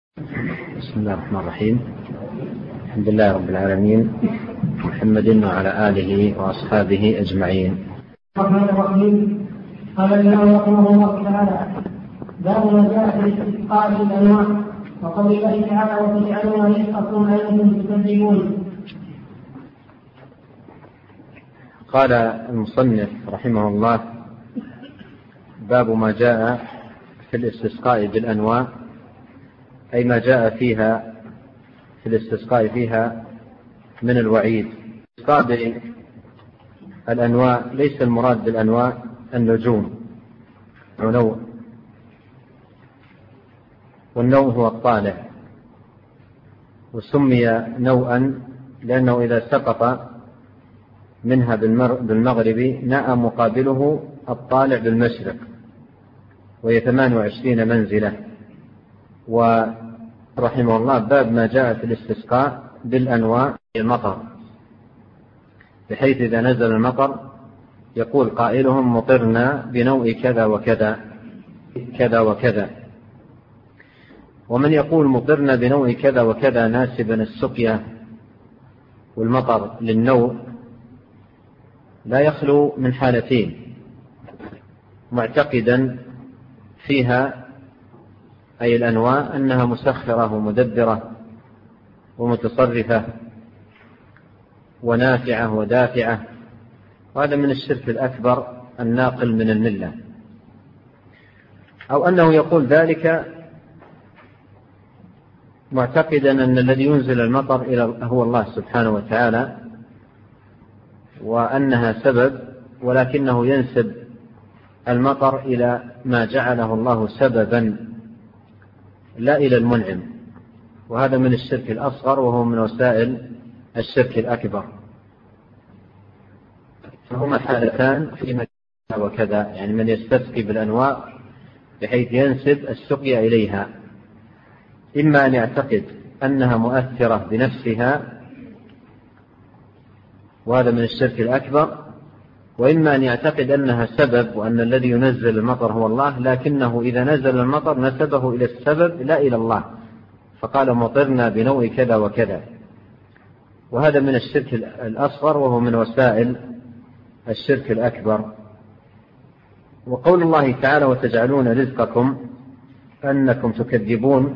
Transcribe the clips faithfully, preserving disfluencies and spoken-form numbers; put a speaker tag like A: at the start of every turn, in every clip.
A: بسم الله الرحمن الرحيم. الحمد لله رب العالمين، محمد وعلى آله وأصحابه أجمعين.
B: الرحمن الرحيم. قال الإمام رحمه الله تعالى: باب ما جاء في الاستسقاء بالأنواع، وقول الله تعالى: وتجعلون رزقكم أنكم تكذبون.
A: قال المصنف رحمه الله: باب ما جاء في الاستسقاء بالأنواع، أي ما جاء فيها في الاستسقاء فيها من الوعيد. الاستسقاء بالأنواع ليس المراد بالأنواع النجوم ونوع، والنوع هو الطالع، وسمي نوعا لأنه إذا سقط منها بالمغرب نأى مقابله الطالع بالمشرق، وهي ثمان وعشرين منزلة. ورحمه الله باب ما جاء في الاستسقاء بالأنواع المطر، بحيث إذا نزل المطر يقول قائلهم: مطرنا بنوع كذا وكذا كذا وكذا. ومن يقول مطرنا بنوع كذا وكذا ناسبا السقيا والمطر للنوع لا يخلو من حالتين: معتقدا فيها أي الأنواع أنها مسخرة ومدبرة ومتصرفة ونافعة ودافعة، وهذا من الشرك الأكبر الناقل من الملة. أو أنه يقول ذلك معتقدا أن الذي ينزل المطر هو الله سبحانه وتعالى، وأنها سبب، ولكنه ينسب المطر إلى ما جعله الله سببا لا إلى المنعم، وهذا من الشرك الأصغر، وهو من وسائل الشرك الأكبر. فهما حالتان فيما كذا وكذا، يعني من يستسقي بالأنواع بحيث ينسب السقيا إليها، إما أن يعتقد أنها مؤثرة بنفسها، وهذا من الشرك الأكبر، وإما أن يعتقد أنها سبب، وأن الذي ينزل المطر هو الله، لكنه إذا نزل المطر نسبه إلى السبب لا إلى الله، فقال: مطرنا بنوع كذا وكذا، وهذا من الشرك الأصغر، وهو من وسائل الشرك الأكبر. وقول الله تعالى: وتجعلون رزقكم أنكم تكذبون،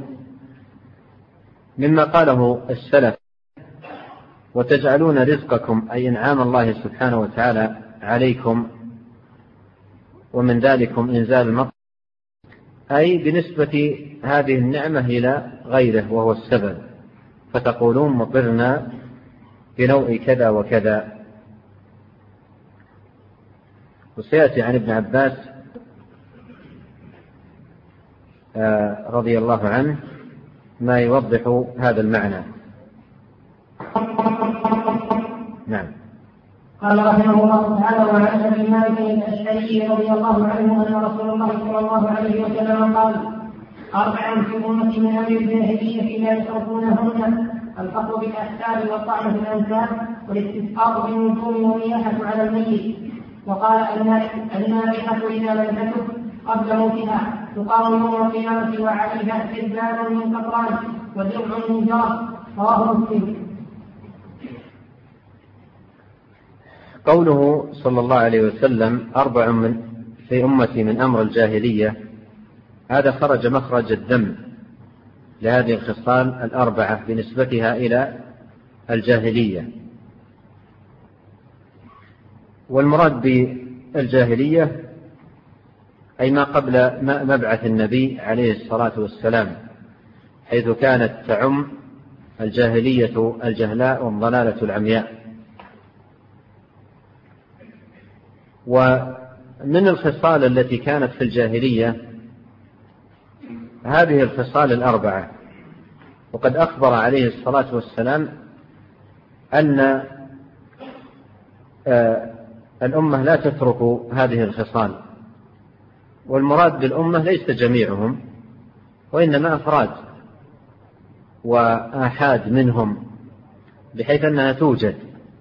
A: مما قاله السلف: وتجعلون رزقكم أي إنعام الله سبحانه وتعالى عليكم، ومن ذلكم إنزال المطر، أي بنسبة هذه النعمة إلى غيره وهو السبب، فتقولون مطرنا بنوع كذا وكذا. وسيأتي عن ابن عباس رضي الله عنه ما يوضح هذا المعنى. نعم.
B: قال رحمه الله تعالى: وعن ابي مالك الاشعري رضي الله عنه ان رسول الله صلى الله عليه وسلم قال: اربع في امتي من امر الجاهليه لا يصرفونهن: الفقر بالاحساب والطعن في الانساب والاستسقاء بالنجوم والرياحه على الميت. وقال: النارحه اذا لم تتب قبل موتها تقام يوم القيامه وعليها سربال من قطران ودرع من جرس. رواه مسلم.
A: قوله صلى الله عليه وسلم: أربع من في أمتي من أمر الجاهلية، هذا خرج مخرج الذم لهذه الخصال الأربعة بنسبتها إلى الجاهلية. والمراد بالجاهلية أي ما قبل مبعث النبي عليه الصلاة والسلام، حيث كانت تعم الجاهلية الجهلاء والضلالة العمياء. ومن الخصال التي كانت في الجاهلية هذه الخصال الأربعة، وقد أخبر عليه الصلاة والسلام أن الأمة لا تترك هذه الخصال، والمراد بالأمة ليس جميعهم، وإنما أفراد وآحاد منهم، بحيث أنها توجد.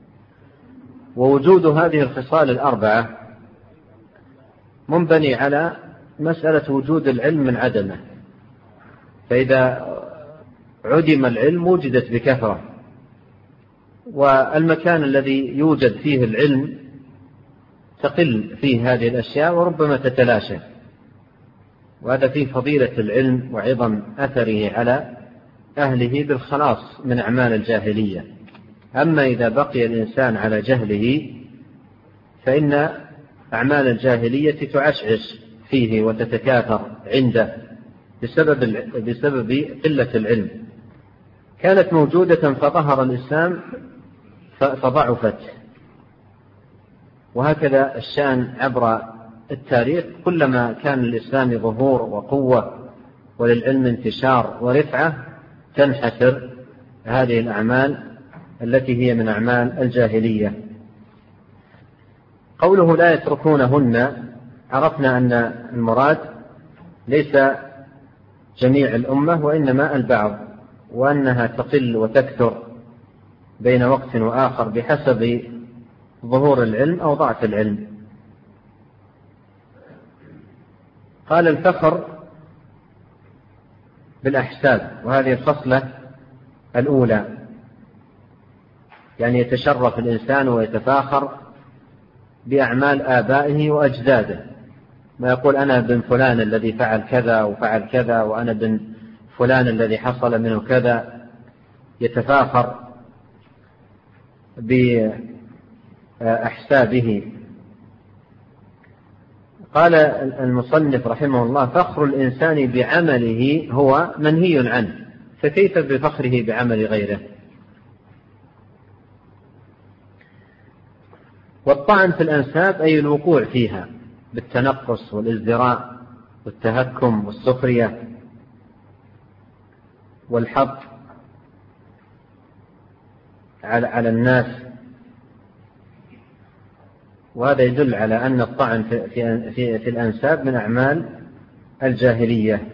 A: ووجود هذه الخصال الأربعة منبني على مسألة وجود العلم من عدمه، فإذا عدم العلم وجدت بكثرة، والمكان الذي يوجد فيه العلم تقل فيه هذه الأشياء وربما تتلاشى، وهذا فيه فضيلة العلم وعظم أثره على أهله بالخلاص من أعمال الجاهلية. أما إذا بقي الإنسان على جهله فإن أعمال الجاهلية تعشعش فيه وتتكاثر عنده بسبب بسبب قلة العلم. كانت موجودة فظهر الإسلام فضعفت، وهكذا الشأن عبر التاريخ، كلما كان الإسلام ظهور وقوة وللعلم انتشار ورفعة تنحسر هذه الأعمال التي هي من أعمال الجاهلية. قوله لا يتركونهن، عرفنا أن المراد ليس جميع الأمة وإنما البعض، وأنها تقل وتكثر بين وقت وآخر بحسب ظهور العلم أو ضعف العلم. قال الفخر بالأحساب، وهذه الخصلة الأولى، يعني يتشرف الإنسان ويتفاخر بأعمال آبائه وأجداده، ما يقول أنا بن فلان الذي فعل كذا وفعل كذا، وأنا بن فلان الذي حصل منه كذا، يتفاخر بأحسابه. قال المصنف رحمه الله: فخر الإنسان بعمله هو منهي عنه، فكيف بفخره بعمل غيره؟ والطعن في الأنساب أي الوقوع فيها بالتنقص والازدراء والتهكم والسخرية والحط على الناس، وهذا يدل على أن الطعن في, في, في, في الأنساب من أعمال الجاهلية.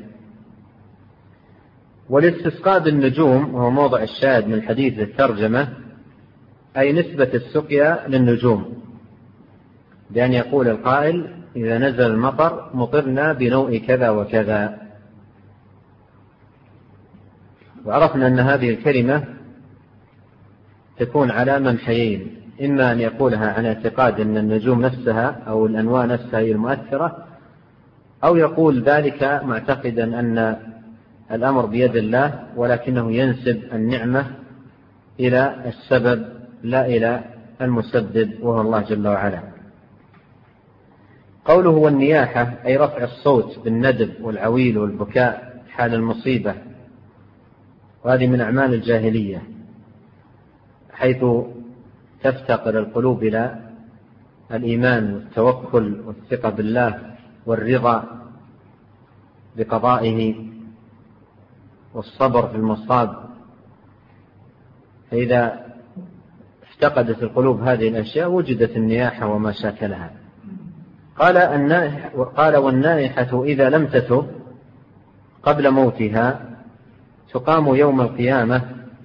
A: والاستسقاء بالنجوم وهو موضع الشاهد من حديث الترجمة، أي نسبة السقيا للنجوم، بأن يقول القائل: إذا نزل المطر مطرنا بنوء كذا وكذا. وعرفنا أن هذه الكلمة تكون على منحيين: إما أن يقولها عن اعتقاد أن النجوم نفسها أو الأنواع نفسها هي المؤثرة، أو يقول ذلك معتقدا أن الأمر بيد الله ولكنه ينسب النعمة إلى السبب لا إلى المسبب وهو الله جل وعلا. قوله والنياحة أي رفع الصوت بالندب والعويل والبكاء حال المصيبة، وهذه من أعمال الجاهلية، حيث تفتقر القلوب إلى الإيمان والتوكل والثقة بالله والرضا بقضائه والصبر في المصاب. فإذا افتقدت القلوب هذه الأشياء وجدت النياحة وما شاكلها. قال النائح قال والنائحة إذا لم تتب قبل موتها تقام يوم القيامة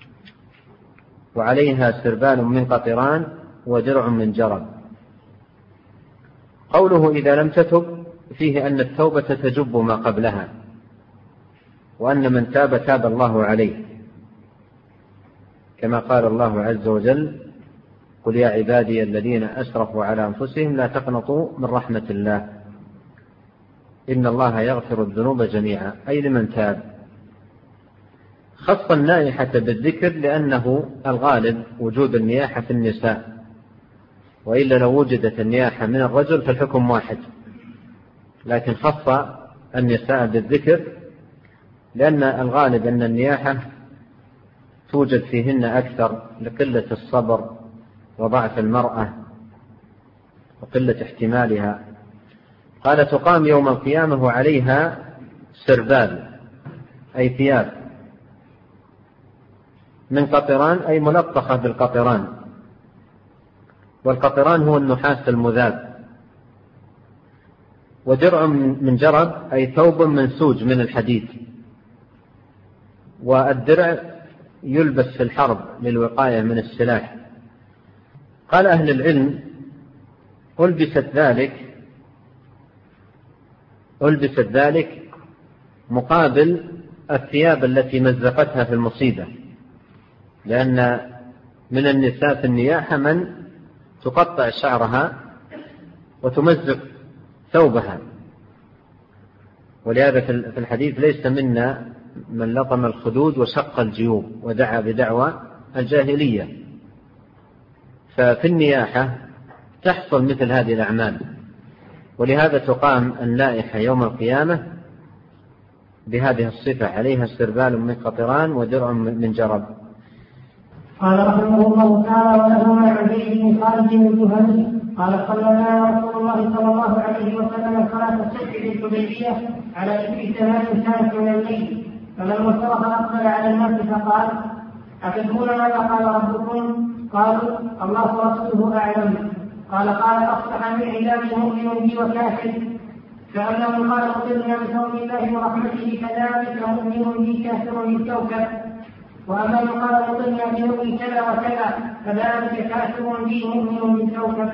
A: وعليها سربال من قطران ودرع من جرب. قوله إذا لم تتب فيه أن التوبة تجب ما قبلها، وأن من تاب تاب الله عليه، كما قال الله عز وجل: قل يا عبادي الذين أسرفوا على أنفسهم لا تقنطوا من رحمة الله إن الله يغفر الذنوب جميعا، أي لمن تاب. خص النائحة بالذكر لأنه الغالب وجود النياحة في النساء، وإلا لو وجدت النياحة من الرجل فالحكم واحد، لكن خص النساء بالذكر لأن الغالب أن النياحة توجد فيهن أكثر لقلة الصبر وضعف المرأة وقلة احتمالها. قال تقام يوم القيامة وعليها سربال أي ثياب من قطران أي ملطخة بالقطران، والقطران هو النحاس المذاب. ودرع من جرب أي ثوب منسوج من الحديد، والدرع يلبس في الحرب للوقاية من السلاح. قال أهل العلم ألبست ذلك ألبست ذلك مقابل الثياب التي مزقتها في المصيبة، لأن من النساء في النياحة من تقطع شعرها وتمزق ثوبها، ولهذا في الحديث ليس منا من لطم الخدود وشق الجيوب ودعا بدعوى الجاهلية. ففي النياحة تحصل مثل هذه الأعمال، ولهذا تقام اللائحة يوم القيامة بهذه الصفة: عليها سربال من قطران ودرع من جرب.
B: قال رحمه الله تعالى: ولهما عن زيد بن خالد الجهني قال: صلى لنا رسول الله صلى الله عليه وسلم صلاة السبع بالحديبية على إثر ثمان كانت من الليل، فلما انصرف أقبل على الناس فقال: أتدرون ماذا قال ربكم؟ قالوا: الله ورسوله أعلم. قال: قال: أصبح من عبادي مؤمن بي وكافر، فأما من قال أطرنا بفضل الله ورحمته فذلك مؤمن بي كافر بالكوكب، وأما من قال أطرنا بنوء كذا وكذا فذلك كافر بي مؤمن بالكوكب.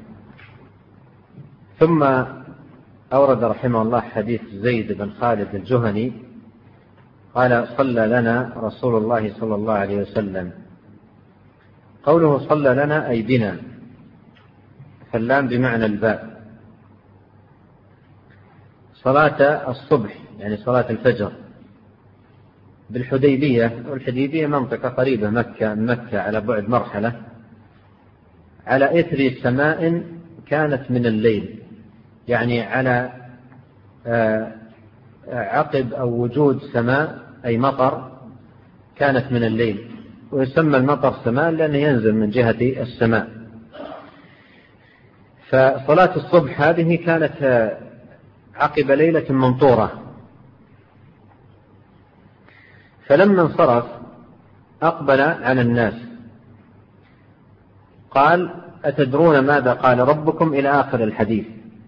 A: ثم أورد رحمه الله حديث زيد بن خالد الجهني قال: صلى لنا رسول الله صلى الله عليه وسلم. قوله صلى لنا أي بنا، فاللام بمعنى الباء. صلاة الصبح يعني صلاة الفجر بالحديبية، والحديبية منطقة قريبة مكة مكة على بعد مرحلة، على إثر سماء كانت من الليل، يعني على عقب أو وجود سماء أي مطر كانت من الليل، ويسمى المطر سماء لأنه ينزل من جهة السماء. فصلاة الصبح هذه كانت عقب ليلة ممطورة، فلما انصرف أقبل على الناس قال: أتدرون ماذا قال ربكم؟ إلى آخر الحديث.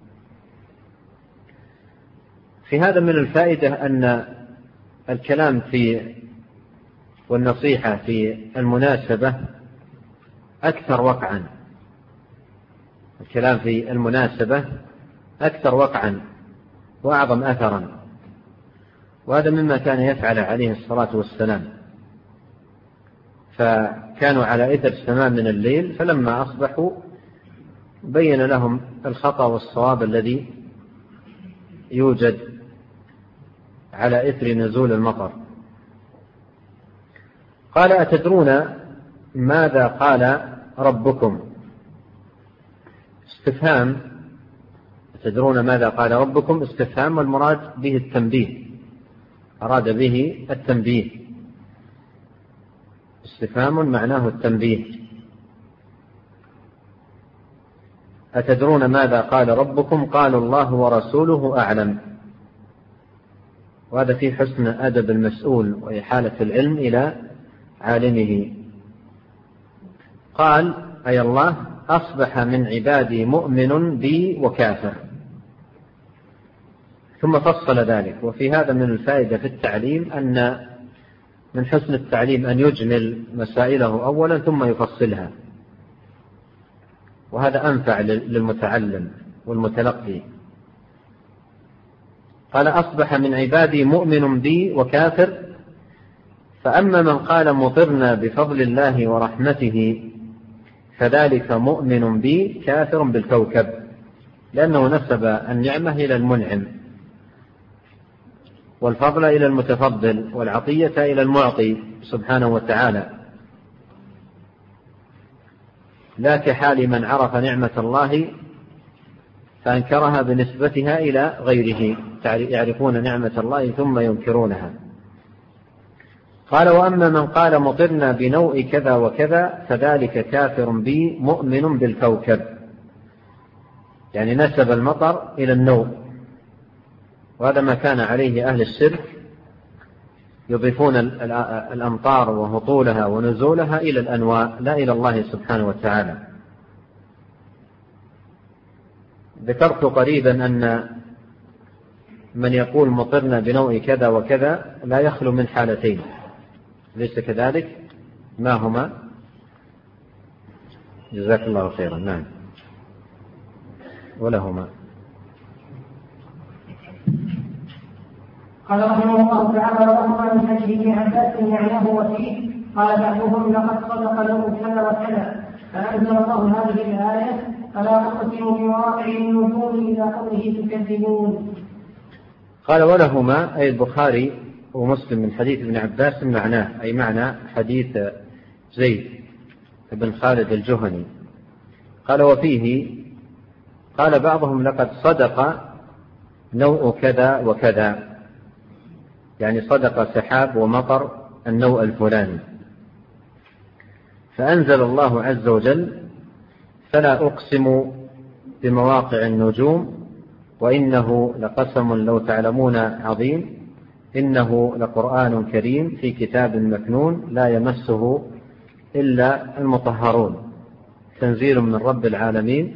A: في هذا من الفائدة أن الكلام في والنصيحة في المناسبة أكثر وقعا، الكلام في المناسبة أكثر وقعا وأعظم أثرا، وهذا مما كان يفعل عليه الصلاة والسلام. فكانوا على إثر سماء من الليل، فلما أصبحوا بين لهم الخطأ والصواب الذي يوجد على إثر نزول المطر. قال: أتدرون ماذا قال ربكم؟ استفهام. أتدرون ماذا قال ربكم استفهام، والمراد به التنبيه، أراد به التنبيه، استفهام معناه التنبيه. أتدرون ماذا قال ربكم؟ قالوا: الله ورسوله أعلم. وهذا في حسن أدب المسؤول وإحالة العلم إلى عالمه. قال: أي الله أصبح من عبادي مؤمن بي وكافر. ثم فصل ذلك. وفي هذا من الفائدة في التعليم أن من حسن التعليم أن يجمل مسائله أولا ثم يفصلها، وهذا أنفع للمتعلم والمتلقي. قال: أصبح من عبادي مؤمن بي وكافر، فأما من قال مطرنا بفضل الله ورحمته فذلك مؤمن بي كافر بالكوكب، لأنه نسب النعمة إلى المنعم، والفضل إلى المتفضل، والعطية إلى المعطي سبحانه وتعالى، لا كحال من عرف نعمة الله فأنكرها بنسبتها إلى غيره، يعرفون نعمة الله ثم ينكرونها. قال: وأما من قال مطرنا بنوء كذا وكذا فذلك كافر بي مؤمن بالكوكب، يعني نسب المطر إلى النوء، وهذا ما كان عليه أهل الشرك، يضيفون الأمطار وهطولها ونزولها إلى الأنواء لا إلى الله سبحانه وتعالى. ذكرت قريبا أن من يقول مطرنا بنوء كذا وكذا لا يخلو من حالتين، ليس كذلك؟ ما هما؟ جزاك الله خيرا. نعم، ولهما.
B: قال رحمه الله تعالى: وأما من حديث ابن عباس معناه وفيه قال بعضهم: لقد صدق له كذا وكذا، فأنزل الله هذه الآية: فلا أقسم بمواقع النجوم إلى قوله تكذبون.
A: قال: ولهما أي البخاري ومسلم من حديث ابن عباس معناه، أي معنى حديث زيد بن خالد الجهني. قال: وفيه قال بعضهم: لقد صدق نوء كذا وكذا، يعني صدق سحاب ومطر النوء الفلاني. فأنزل الله عز وجل: فلا أقسم بمواقع النجوم وإنه لقسم لو تعلمون عظيم إنه لقرآن كريم في كتاب مكنون لا يمسه إلا المطهرون تنزيل من رب العالمين.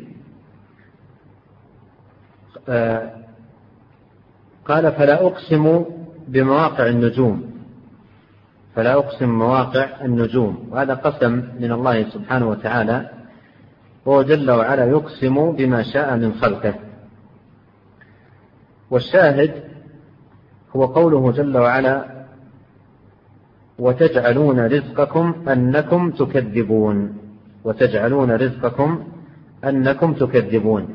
A: آه قال: فلا أقسم بمواقع النجوم، فلا أقسم مواقع النجوم، وهذا قسم من الله سبحانه وتعالى، وهو جل وعلا يقسم بما شاء من خلقه. والشاهد هو قوله جل وعلا: وتجعلون رزقكم أنكم تكذبون، وتجعلون رزقكم أنكم تكذبون.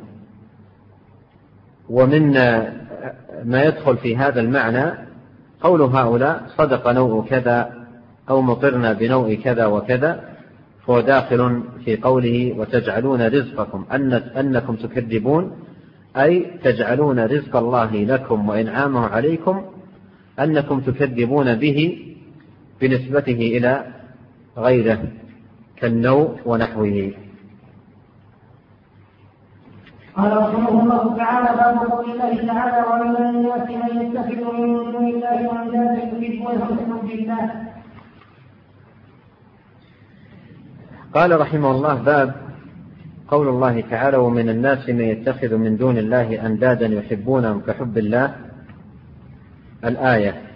A: ومن ما يدخل في هذا المعنى قول هؤلاء: صدق نوء كذا أو مطرنا بنوء كذا وكذا، فهو داخل في قوله: وتجعلون رزقكم أن أنكم تكذبون، أي تجعلون رزق الله لكم وإنعامه عليكم أنكم تكذبون به بنسبته إلى غيره كالنوء ونحوه.
B: قال رحمه الله تعالى: باب قول الله تعالى: ومن الناس من يتخذ من دون الله اندادا يحبونهم كحب الله.
A: قال رحمه الله: باب قول الله تعالى: ومن الناس من يتخذ من دون الله اندادا يحبونهم كحب الله. الآية.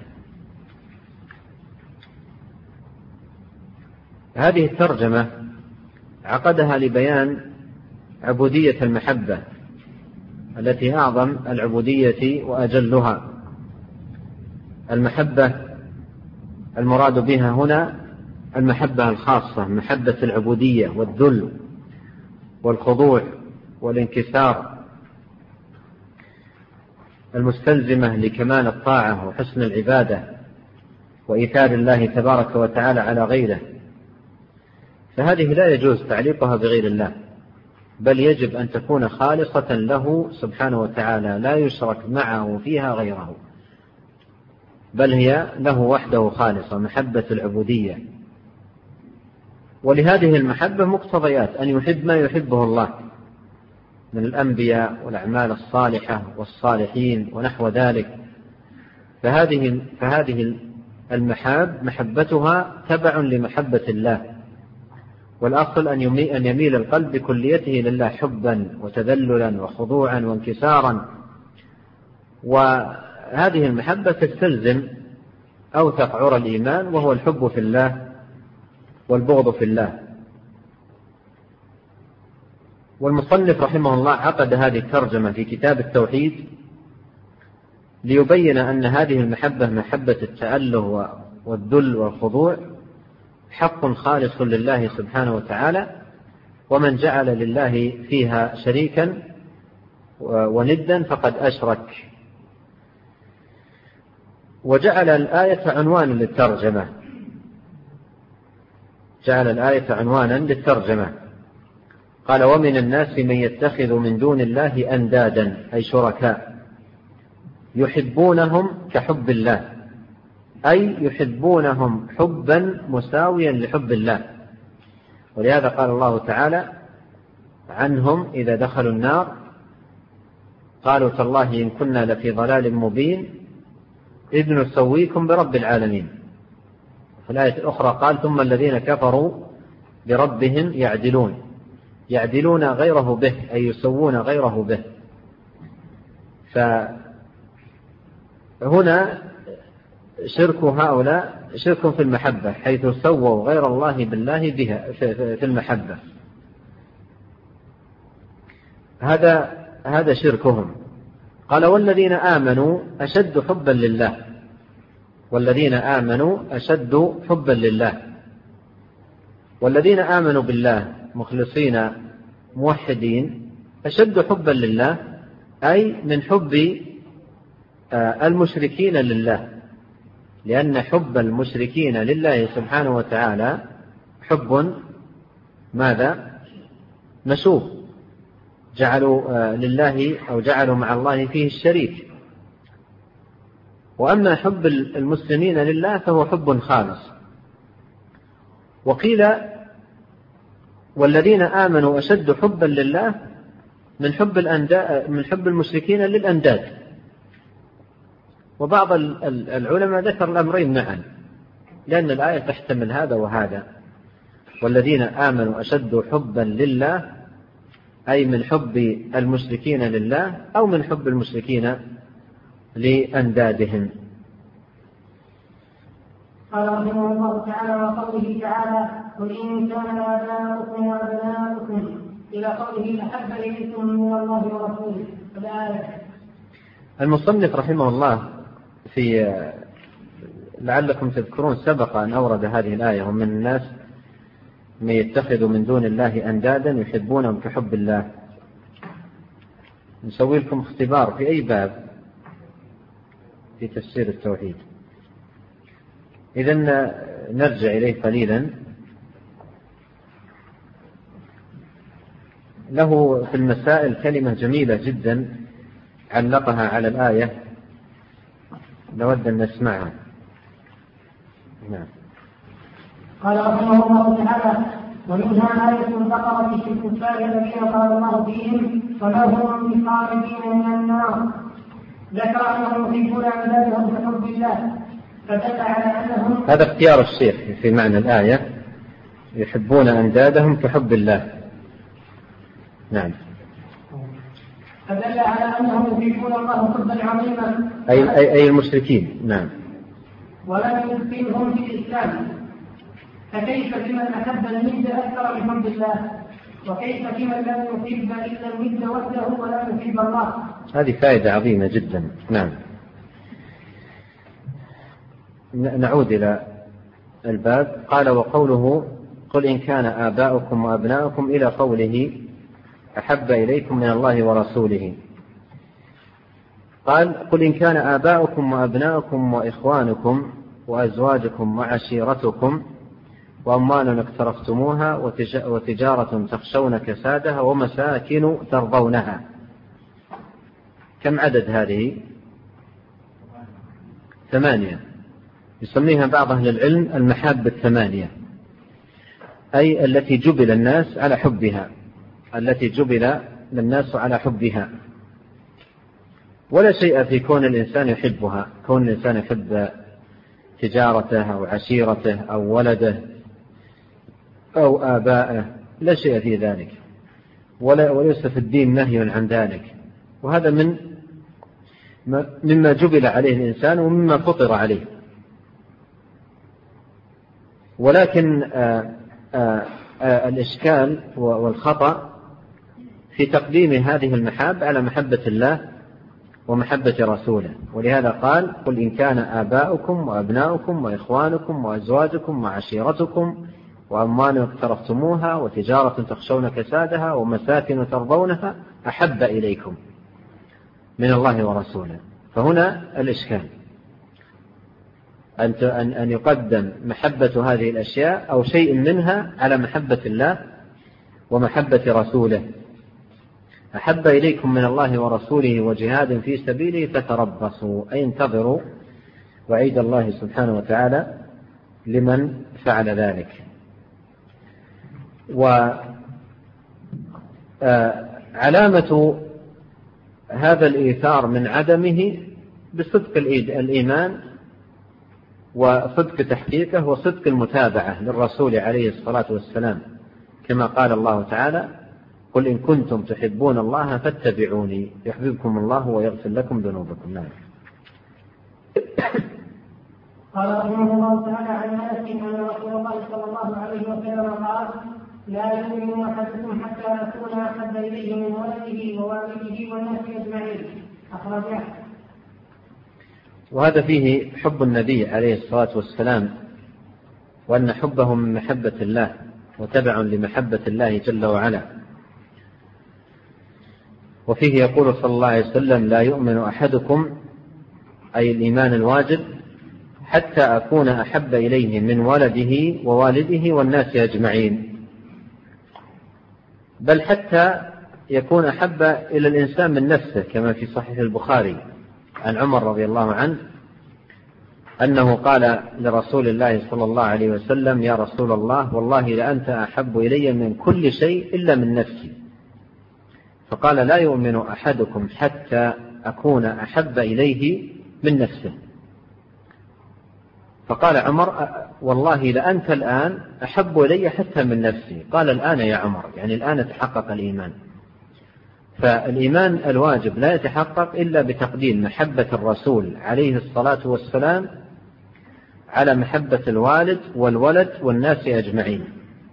A: هذه الترجمة عقدها لبيان عبودية المحبة التي أعظم العبودية وأجلها. المحبة المراد بها هنا المحبة الخاصة، محبة العبودية والذل والخضوع والانكسار المستلزمة لكمال الطاعة وحسن العبادة وإيثار الله تبارك وتعالى على غيره. فهذه لا يجوز تعليقها بغير الله، بل يجب أن تكون خالصة له سبحانه وتعالى، لا يشرك معه فيها غيره، بل هي له وحده خالصة، محبة العبودية. ولهذه المحبة مقتضيات: أن يحب ما يحبه الله من الأنبياء والأعمال الصالحة والصالحين ونحو ذلك. فهذه, فهذه المحاب محبتها تبع لمحبة الله، والأصل أن يميل القلب بكليته لله حبا وتذللا وخضوعا وانكسارا. وهذه المحبة تستلزم أوثق عرى الإيمان، وهو الحب في الله والبغض في الله. والمصنف رحمه الله عقد هذه الترجمة في كتاب التوحيد ليبين أن هذه المحبة محبة التأله والذل والخضوع حق خالص لله سبحانه وتعالى، ومن جعل لله فيها شريكا وندا فقد أشرك. وجعل الآية عنوانا للترجمة جعل الآية عنوانا للترجمة قال: ومن الناس من يتخذ من دون الله أندادا، أي شركاء، يحبونهم كحب الله، أي يحبونهم حبا مساويا لحب الله. ولهذا قال الله تعالى عنهم إذا دخلوا النار: قالوا تالله إن كنا لفي ضلال مبين إذ نسويكم برب العالمين. في الآية الأخرى قال: ثم الذين كفروا بربهم يعدلون، يعدلون غيره به، أي يسوون غيره به. فهنا شرك هؤلاء شرك في المحبة، حيث سووا غير الله بالله بها في المحبة. هذا هذا شركهم. قال: والذين آمنوا أشد حبا لله، والذين آمنوا أشد حبا لله. والذين آمنوا بالله مخلصين موحدين أشد حبا لله، أي من حب المشركين لله، لأن حب المشركين لله سبحانه وتعالى حب ماذا؟ مشوب، جعلوا لله أو جعلوا مع الله فيه الشريك. وأما حب المسلمين لله فهو حب خالص. وقيل والذين آمنوا أشد حبا لله من حب الأنداد، من حب المشركين للأنداد. وبعض العلماء ذكر الأمرين معا، لأن الآية تحتمل هذا وهذا. والذين آمنوا أشد حبا لله أي من حب المشركين لله، أو من حب المشركين لأندادهم.
B: قال رحمه الله تعالى: وقوله تعالى: قل إن كان آباؤكم وأبناؤكم إلى قوله أحب إليكم من الله ورسوله الآية.
A: المصنف رحمه الله في لعلكم تذكرون سبق أن أورد هذه الآية: ومن الناس من يتخذ من دون الله أندادا يحبونهم كحب الله. نسوي لكم اختبار في أي باب في تفسير التوحيد. إذن نرجع إليه قليلا. له في المسائل كلمة جميلة جدا علقها على الآية، نود أن نسمعها. نعم.
B: قال رحمه الله تعالى: ومنها آية البقرة في الكفار الذين قال الله فيهم وما هم بخارجين من النار، ذكر أنهم يحبون عبادهم كحب الله، فدل على أنهم.
A: هذا اختيار الشيخ في معنى الآية: يحبون أندادهم كحب الله. نعم.
B: فدل على أنهم يحبون الله حبا عظيما،
A: أي, أي, أي المشركين. نعم.
B: ولم يدخلهم في الإسلام، فكيف بمن أحب الند أكثر من حب الله؟ وكيف بمن لم يحب إلا الند وحده ولا يحب الله؟
A: هذه فائدة عظيمة جدا. نعم. نعود إلى الباب. قال: وقوله: قل إن كان آباؤكم وأبناؤكم إلى قوله أحب إليكم من الله ورسوله. قال: قل إن كان آباؤكم وأبناؤكم وإخوانكم وأزواجكم وعشيرتكم وأموال اقترفتموها وتجارة تخشون كسادها ومساكن ترضونها. كم عدد هذه؟ ثمانية. يسميها بعض أهل العلم المحاب الثمانية، أي التي جبل الناس على حبها، التي جبل الناس على حبها. ولا شيء في كون الإنسان يحبها، كون الإنسان يحب تجارته أو عشيرته أو ولده أو آبائه، لا شيء في ذلك، ولا وليس في الدين نهي عن ذلك. وهذا من مما جبل عليه الإنسان ومما فطر عليه. ولكن آآ آآ آآ الإشكال والخطأ في تقديم هذه المحاب على محبة الله ومحبة رسوله. ولهذا قال: قل إن كان آباؤكم وأبناؤكم وإخوانكم وأزواجكم وعشيرتكم وأموال اقترفتموها وتجارة تخشون كسادها ومساكن ترضونها أحب إليكم من الله ورسوله. فهنا الإشكال أن يقدم محبة هذه الأشياء أو شيء منها على محبة الله ومحبة رسوله. أحب إليكم من الله ورسوله وجهاد في سبيله فتربصوا، أي انتظروا وعيد الله سبحانه وتعالى لمن فعل ذلك. وعلامة هذا الإيثار من عدمه بصدق الإيمان وصدق تحقيقه وصدق المتابعة للرسول عليه الصلاة والسلام، كما قال الله تعالى: قل إن كنتم تحبون الله فاتبعوني يحببكم الله ويغفر لكم ذنوبكم. نعم.
B: قال رحمه الله تعالى عن انس ان رسول الله صلى الله عليه وسلم قال: لا يؤمن احدكم حتى اكون احب اليه من ولده ووالده والناس اجمعين. اخرجه.
A: وهذا فيه حب النبي عليه الصلاة والسلام، وأن حبه من محبة الله وتبع لمحبة الله جل وعلا. وفيه يقول صلى الله عليه وسلم: لا يؤمن أحدكم، أي الإيمان الواجب، حتى أكون أحب إليه من ولده ووالده والناس أجمعين، بل حتى يكون أحب إلى الإنسان من نفسه، كما في صحيح البخاري عن عمر رضي الله عنه أنه قال لرسول الله صلى الله عليه وسلم: يا رسول الله، والله لأنت أحب إلي من كل شيء إلا من نفسي. فقال: لا يؤمن أحدكم حتى أكون أحب إليه من نفسه. فقال عمر: والله لأنت الآن أحب إلي حتى من نفسي. قال: الآن يا عمر، يعني الآن تحقق الإيمان. فالإيمان الواجب لا يتحقق إلا بتقديم محبة الرسول عليه الصلاة والسلام على محبة الوالد والولد والناس أجمعين.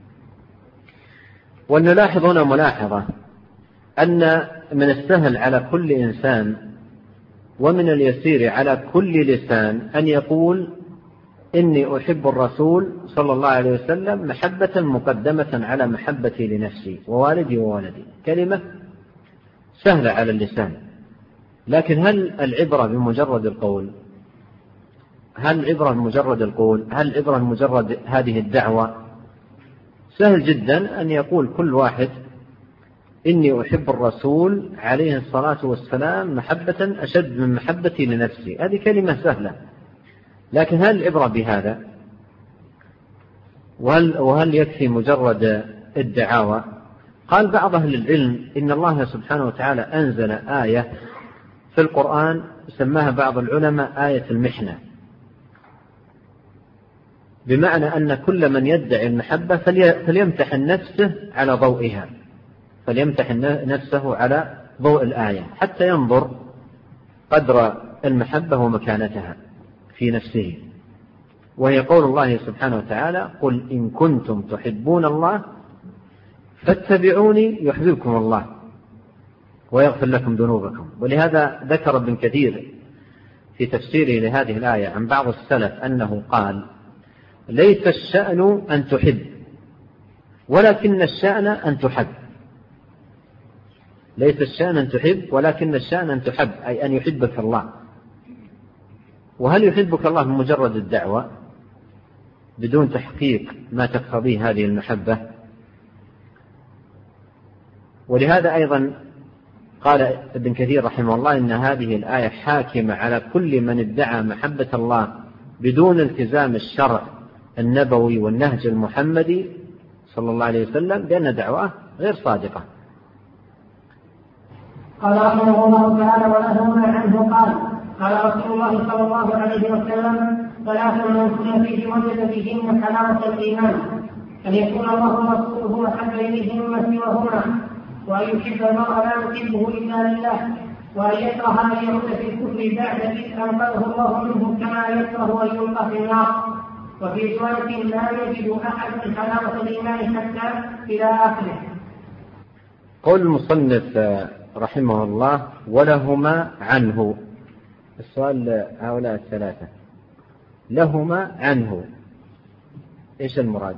A: ونلاحظ هنا ملاحظة، أن من السهل على كل إنسان ومن اليسير على كل لسان أن يقول: إني أحب الرسول صلى الله عليه وسلم محبة مقدمة على محبتي لنفسي ووالدي وولدي. كلمة سهلة على اللسان، لكن هل العبرة بمجرد القول؟ هل العبرة بمجرد القول؟ هل العبرة بمجرد هذه الدعوة؟ سهل جدا أن يقول كل واحد: إني أحب الرسول عليه الصلاة والسلام محبة أشد من محبتي لنفسي. هذه كلمة سهلة، لكن هل العبرة بهذا؟ وهل, وهل يكفي مجرد الدعاوى؟ قال بعض أهل العلم: إن الله سبحانه وتعالى أنزل آية في القرآن سماها بعض العلماء آية المحنة، بمعنى أن كل من يدعي المحبة فليمتحن نفسه على ضوئها، فليمتحن نفسه على ضوء الآية حتى ينظر قدر المحبة ومكانتها في نفسه. وهي قول الله سبحانه وتعالى: قل إن كنتم تحبون الله فاتبعوني يحببكم الله ويغفر لكم ذنوبكم. ولهذا ذكر ابن كثير في تفسيره لهذه الآية عن بعض السلف أنه قال: ليس الشأن أن تحب، ولكن الشأن أن تحب. ليس الشأن أن تحب، ولكن الشأن أن تحب، أي أن يحبك الله. وهل يحبك الله بمجرد الدعوة بدون تحقيق ما تقتضيه هذه المحبة؟ ولهذا أيضا قال ابن كثير رحمه الله: إن هذه الآية حاكمة على كل من ادعى محبة الله بدون التزام الشرع النبوي والنهج المحمدي صلى الله عليه وسلم، بأن دعواه غير صادقة.
B: قال رحمه الله تعالى: ونهى عنه قال: قال رسول الله صلى الله عليه وسلم: ثلاث من كن فيه وجد فيهن حلاوة الإيمان، أن يكون الله ورسوله أحب إليه مما سواهما، وأن يحب المرء لا يحبه إلا لله، وأن يكره أن يموت في الكفر بعد إذ أنقذه الله منه، كما يكره أن يلقى في النار. وفي رواية: لا يجد أحد حلاوة الإيمان حتى إلى آخره.
A: قول المصنف رحمه الله: ولهما عنه. السؤال هؤلاء الثلاثة لهما عنه، إيش المراد؟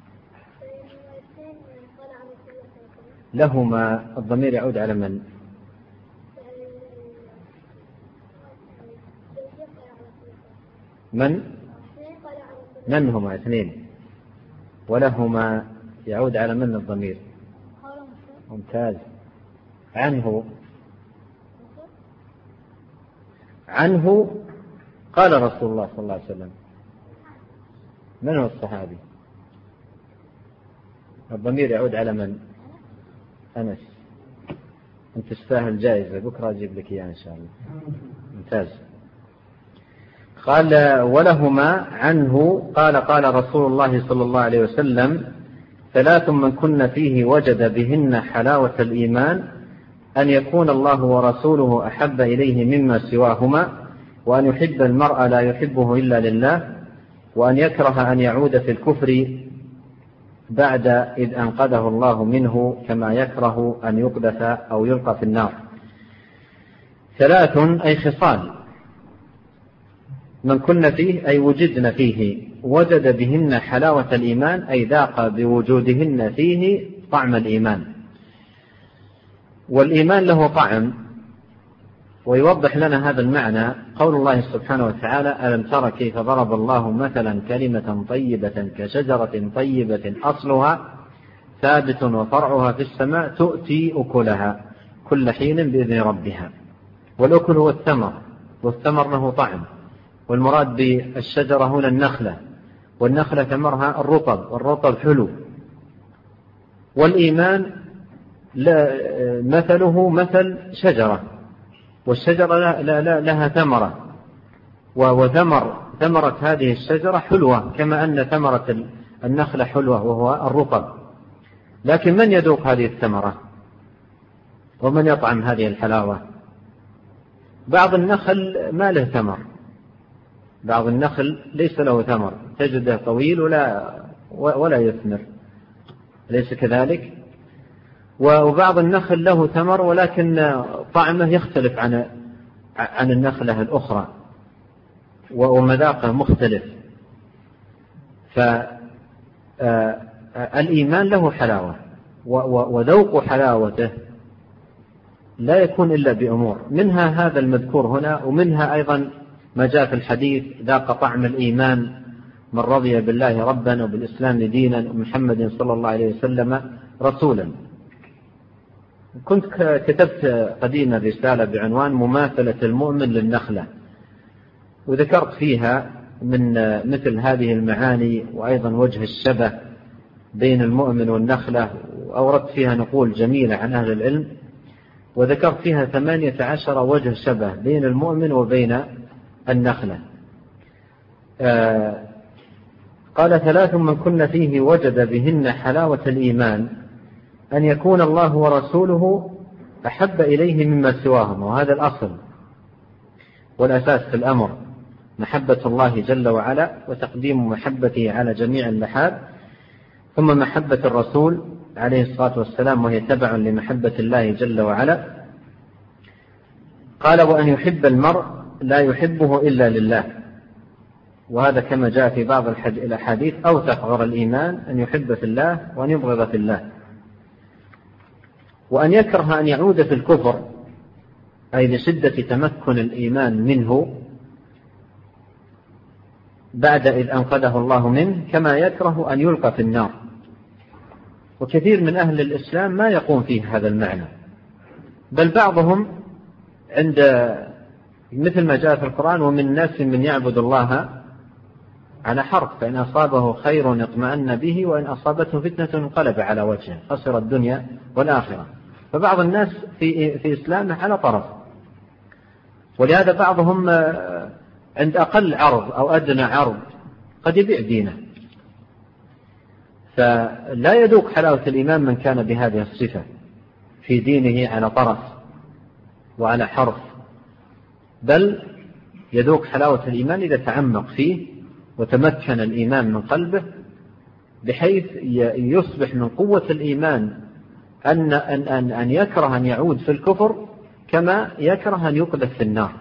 A: لهما الضمير يعود على من؟ من؟ من هما؟ اثنين. ولهما يعود على من الضمير؟ ممتاز. عنه عنه قال رسول الله صلى الله عليه وسلم. من هو الصحابي؟ الضمير يعود على من؟ أنس. أنت تستاهل جائزة، بكرة أجيب لك إياها إن شاء الله. ممتاز. قال: ولهما عنه قال: قال رسول الله صلى الله عليه وسلم: ثلاث من كن فيه وجد بهن حلاوة الإيمان، أن يكون الله ورسوله أحب إليه مما سواهما، وأن يحب المرء لا يحبه إلا لله، وأن يكره أن يعود في الكفر بعد إذ أنقذه الله منه، كما يكره أن يقذف أو يلقى في النار. ثلاث أي خصال من كن فيه أي وجدن فيه وجد بهن حلاوة الإيمان، أي ذاق بوجودهن فيه طعم الإيمان. والإيمان له طعم، ويوضح لنا هذا المعنى قول الله سبحانه وتعالى: ألم تر كيف ضرب الله مثلا كلمة طيبة كشجرة طيبة أصلها ثابت وفرعها في السماء تؤتي أكلها كل حين بإذن ربها. والأكل هو الثمر، والثمر له طعم، والمراد بالشجرة هنا النخلة، والنخلة ثمرها الرطب، والرطب حلو. والإيمان مثله مثل شجرة، والشجرة لها ثمرة، وثمر ثمرة هذه الشجرة حلوة كما أن ثمرة النخلة حلوة وهو الرطب. لكن من يذوق هذه الثمرة ومن يطعم هذه الحلاوة؟ بعض النخل ما له ثمر، بعض النخل ليس له ثمر، تجده طويل ولا ولا يثمر، ليس كذلك؟ وبعض النخل له ثمر ولكن طعمه يختلف عن عن النخلة الأخرى، ومذاقه مختلف. فالإيمان له حلاوة، وذوق حلاوته لا يكون إلا بأمور، منها هذا المذكور هنا، ومنها أيضا ما جاء في الحديث: ذاق طعم الإيمان من رضي بالله ربا وبالإسلام دينا ومحمد صلى الله عليه وسلم رسولا. كنت كتبت قديما رسالة بعنوان مماثلة المؤمن للنخلة، وذكرت فيها من مثل هذه المعاني، وأيضا وجه الشبه بين المؤمن والنخلة، وأوردت فيها نقول جميلة عن أهل العلم، وذكرت فيها ثمانية عشر وجه شبه بين المؤمن وبين النخلة. آه قال: ثلاث من كن فيه وجد بهن حلاوة الإيمان: أن يكون الله ورسوله أحب إليه مما سواهم. وهذا الأصل والأساس في الأمر، محبة الله جل وعلا، وتقديم محبته على جميع المحاب، ثم محبة الرسول عليه الصلاة والسلام، وهي تبع لمحبة الله جل وعلا. قال: وأن يحب المرء لا يحبه إلا لله. وهذا كما جاء في بعض الأحاديث: أوثق غر الإيمان أن يحب في الله وأن يبغض في الله. وأن يكره أن يعود في الكفر، أي لشدة تمكن الإيمان منه بعد إذ أنقذه الله منه، كما يكره أن يلقى في النار. وكثير من أهل الإسلام ما يقوم فيه هذا المعنى، بل بعضهم عند مثل ما جاء في القرآن: ومن الناس من يعبد الله على حرف، فإن أصابه خير اطمأن به، وإن أصابته فتنة انقلب على وجهه خسر الدنيا والآخرة. فبعض الناس في في إسلامه على طرف، ولهذا بعضهم عند أقل عرض أو أدنى عرض قد يبيع دينه. فلا يذوق حلاوة الإيمان من كان بهذه الصفة في دينه على طرف وعلى حرف، بل يذوق حلاوة الإيمان إذا تعمق فيه وتمكن الإيمان من قلبه، بحيث يصبح من قوة الإيمان أن, أن, أن, أن يكره أن يعود في الكفر كما يكره أن يقذف في النار.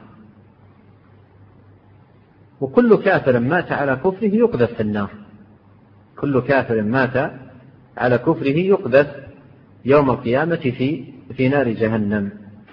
A: وكل كافر مات على كفره يقذف في النار، كل كافر مات على كفره يقذف يوم القيامة في, في نار جهنم.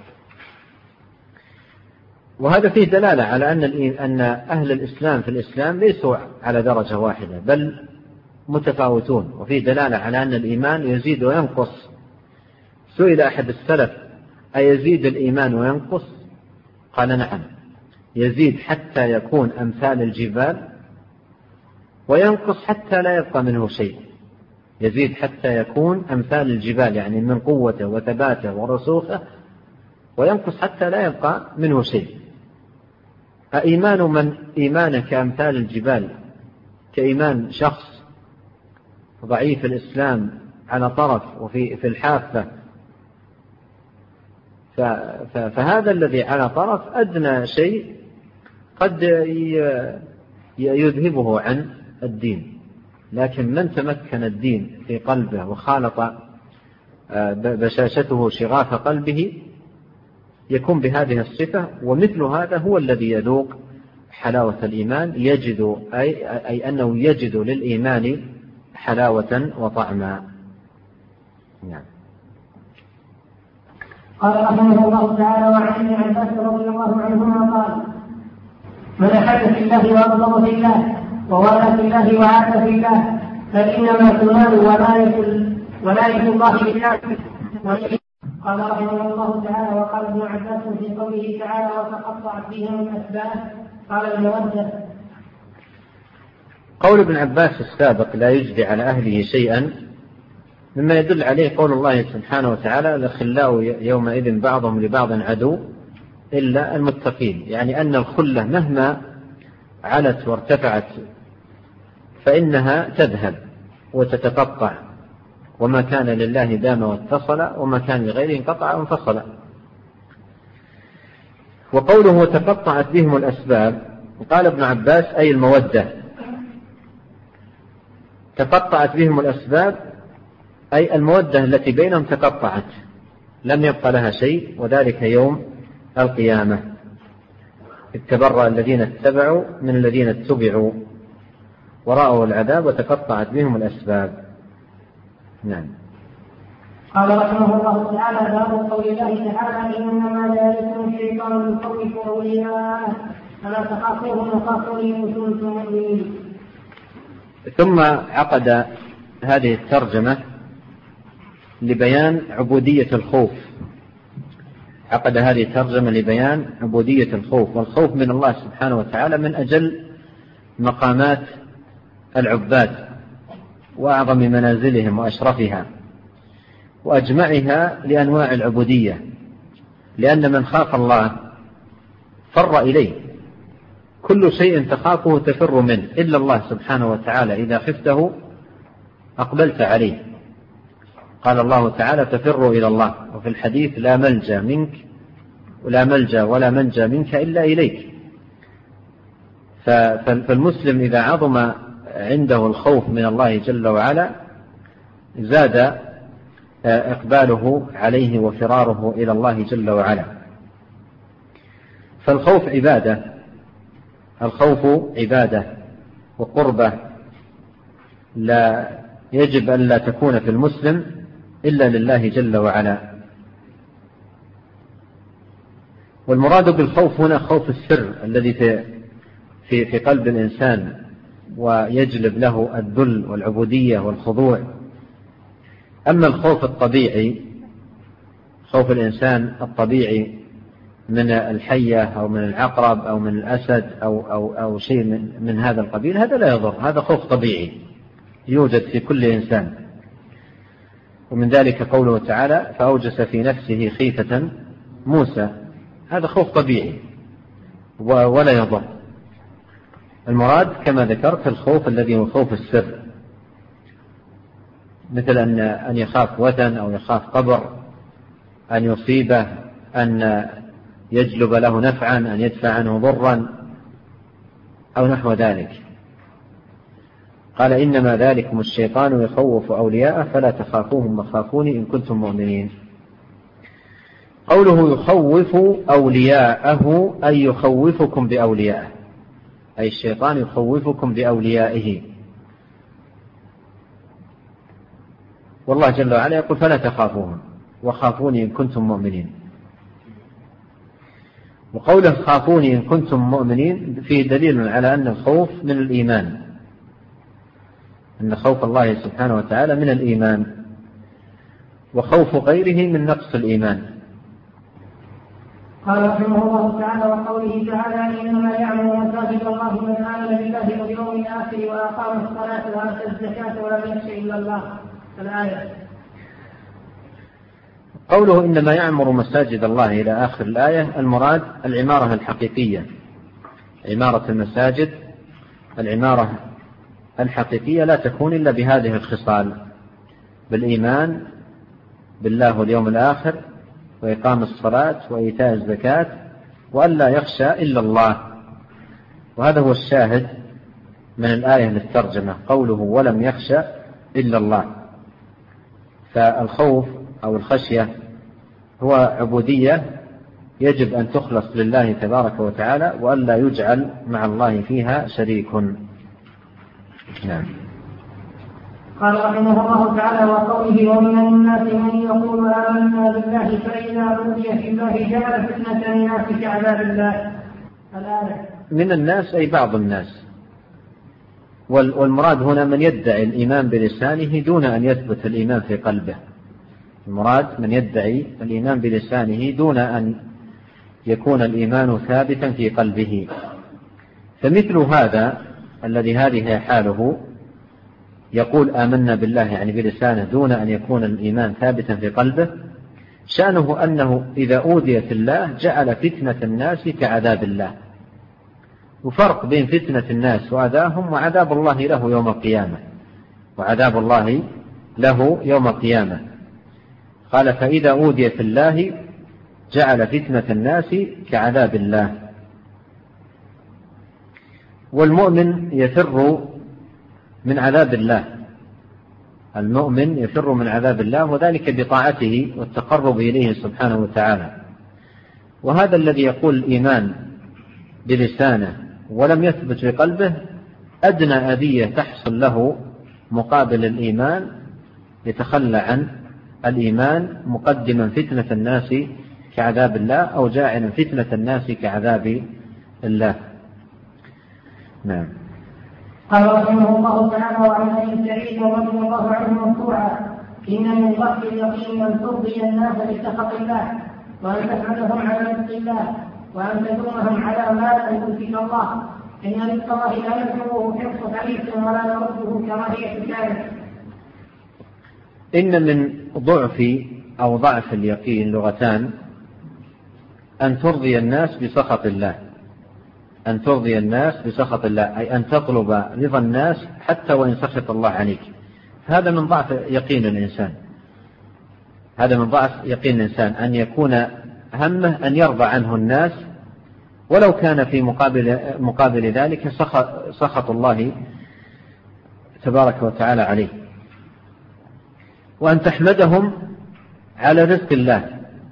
A: وهذا فيه دلالة على أن, أن أهل الإسلام في الإسلام ليسوا على درجة واحدة، بل متفاوتون. وفيه دلالة على أن الإيمان يزيد وينقص. سئل أحد السلف: أيزيد الإيمان وينقص؟ قال: نعم، يزيد حتى يكون أمثال الجبال، وينقص حتى لا يبقى منه شيء. يزيد حتى يكون أمثال الجبال، يعني من قوته وثباته ورسوخه، وينقص حتى لا يبقى منه شيء. أإيمان من إيمانه كأمثال الجبال، كإيمان شخص ضعيف الإسلام على طرف وفي في الحافة، فهذا الذي على طرف أدنى شيء قد يذهبه عن الدين. لكن من تمكن الدين في قلبه وخالط بشاشته شغاف قلبه يكون بهذه الصفة، ومثل هذا هو الذي يذوق حلاوة الإيمان يجد أي, أي أنه يجد للإيمان حلاوة وطعما. يعني.
B: قال رحمه الله تعالى: وعن ابن عباس رضي الله عنهما قال: من أحب في الله وأبغض في الله ووالى في الله وعاد في الله فإنما تنال ولاية الله بالله. قال رحمه الله تعالى: وقال ابن عباس في قوله تعالى: وتقطعت بهم الأسباب، قال المودة.
A: قول ابن عباس السابق لا يجدي على أهله شيئا مما يدل عليه قول الله سبحانه وتعالى: الأخلاء يومئذ بعضهم لبعض عدو إلا المتقين، يعني أن الخلة مهما علت وارتفعت فإنها تذهب وتتقطع، وما كان لله دام واتصل وما كان لغيره انقطع وانفصل. وقوله تقطعت بهم الأسباب قال ابن عباس أي المودة. تقطعت بهم الأسباب أي المودة التي بينهم تقطعت، لم يبق لها شيء، وذلك يوم القيامة. اتبرأ الذين اتبعوا من الذين اتبعوا ورأوا العذاب وتقطعت بهم الأسباب. نعم.
B: قال رحمه الله تعالى: باب قول الله تعالى: إنما ذلكم الشيطان يخوف أولياءه فلا تخافوهم وخافوني إن كنتم مؤمنين.
A: ثم عقد هذه الترجمة لبيان عبودية الخوف. عقد هذه الترجمة لبيان عبودية الخوف، والخوف من الله سبحانه وتعالى من أجل مقامات العباد وأعظم منازلهم وأشرفها وأجمعها لأنواع العبودية، لأن من خاف الله فر إليه، كل شيء تخافه تفر منه إلا الله سبحانه وتعالى، إذا خفته أقبلت عليه. قال الله تعالى: تفروا إلى الله. وفي الحديث: لا ملجأ منك ولا ملجأ ولا منجى منك إلا إليك. فالمسلم إذا عظم عنده الخوف من الله جل وعلا زاد إقباله عليه وفراره إلى الله جل وعلا. فالخوف عبادة، الخوف عبادة وقربة لا يجب أن لا تكون في المسلم إلا لله جل وعلا. والمراد بالخوف هنا خوف السر الذي في, في, في قلب الإنسان ويجلب له الذل والعبودية والخضوع. أما الخوف الطبيعي، خوف الإنسان الطبيعي من الحية أو من العقرب أو من الأسد أو, أو, أو شيء من, من هذا القبيل، هذا لا يضر، هذا خوف طبيعي يوجد في كل إنسان. ومن ذلك قوله تعالى: فأوجس في نفسه خيفة موسى، هذا خوف طبيعي ولا يضر. المراد كما ذكرت الخوف الذي هو خوف السر، مثل أن أن يخاف وثن أو يخاف قبر، أن يصيبه، أن يجلب له نفعا، أن يدفع عنه ضرا أو نحو ذلك. قال: إنما ذلكم الشيطان يخوف أولياءه فلا تخافوهم وخافوني إن كنتم مؤمنين. قوله يخوف أولياءه أي يخوفكم بأوليائه، أي الشيطان يخوفكم بأوليائه. والله جل وعلا يقول: فلا تخافوهم وخافوني إن كنتم مؤمنين. وقوله خافوني إن كنتم مؤمنين فيه دليل على أن الخوف من الإيمان، أن خوف الله سبحانه وتعالى من الإيمان، وخوف غيره من نقص الإيمان.
B: قال رحمه الله تعالى: وقوله تعالى: إنما يعمر مساجد الله من آمن بالله واليوم الآخر وأقام الصلاة وآتى الزكاة ولم يخش إلا الله، الآية.
A: قوله إنما يعمر مساجد الله إلى آخر الآية، المراد العمارة الحقيقية، عمارة المساجد. العمارة الحقيقية لا تكون إلا بهذه الخصال: بالإيمان بالله واليوم الآخر، وإقام الصلاة، وإيتاء الزكاة، وأن لا يخشى إلا الله. وهذا هو الشاهد من الآية للترجمة، قوله ولم يخشى إلا الله. فالخوف أو الخشية هو عبودية يجب أن تخلص لله تبارك وتعالى وأن لا يجعل مع الله فيها شريك. نعم.
B: قال رحمه الله تعالى وقوله ومن الناس من يقول آمنا بالله فإذا أوذي في الله جعل فتنة الناس كعذاب الله. الآية.
A: من الناس أي بعض الناس، والمراد هنا من يدعي الإيمان بلسانه دون أن يثبت الإيمان في قلبه. المراد من يدعي الإيمان بلسانه دون أن يكون الإيمان ثابتا في قلبه. فمثل هذا الذي هذه حاله يقول آمنا بالله يعني بلسانه دون أن يكون الإيمان ثابتا في قلبه، شأنه أنه إذا أوذي في الله جعل فتنة الناس كعذاب الله. وفرق بين فتنة الناس وعذابهم وعذاب الله له يوم القيامة، وعذاب الله له يوم القيامة. قال فإذا أوذي في الله جعل فتنة الناس كعذاب الله. والمؤمن يفر من عذاب الله، المؤمن يفر من عذاب الله، وذلك بطاعته والتقرب إليه سبحانه وتعالى. وهذا الذي يقول الإيمان بلسانه ولم يثبت في قلبه أدنى أذية تحصل له مقابل الإيمان يتخلى عن الإيمان مقدما فتنة الناس كعذاب الله أو جاعلا فتنة الناس كعذاب الله. نعم.
B: قال رحمه الله تعالى وعن ابي سعيد رضي الله عنه مرفوعا ان من ضعف اليقين ان ترضي الناس بسخط الله وان تحمدهم على رزق الله وان تدومهم على ما لم يؤتك الله ان رزق الله لا يدعوه حفظ حديث ولا يرده كراهيه كاره.
A: ان من ضعف او ضعف اليقين لغتان: ان ترضي الناس بسخط الله، أن ترضي الناس بسخط الله أي أن تطلب رضا الناس حتى وإن سخط الله عليك. هذا من ضعف يقين الإنسان، هذا من ضعف يقين الإنسان أن يكون همه أن يرضى عنه الناس ولو كان في مقابل, مقابل ذلك سخط, سخط الله تبارك وتعالى عليه. وأن تحمدهم على رزق الله،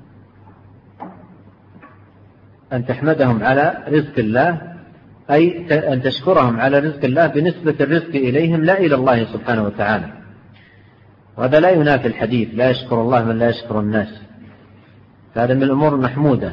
A: أن تحمدهم على رزق الله أي أن تشكرهم على رزق الله بنسبة الرزق إليهم لا إلى الله سبحانه وتعالى. وهذا لا ينافي الحديث لا يشكر الله من لا يشكر الناس، هذا من الأمور المحمودة،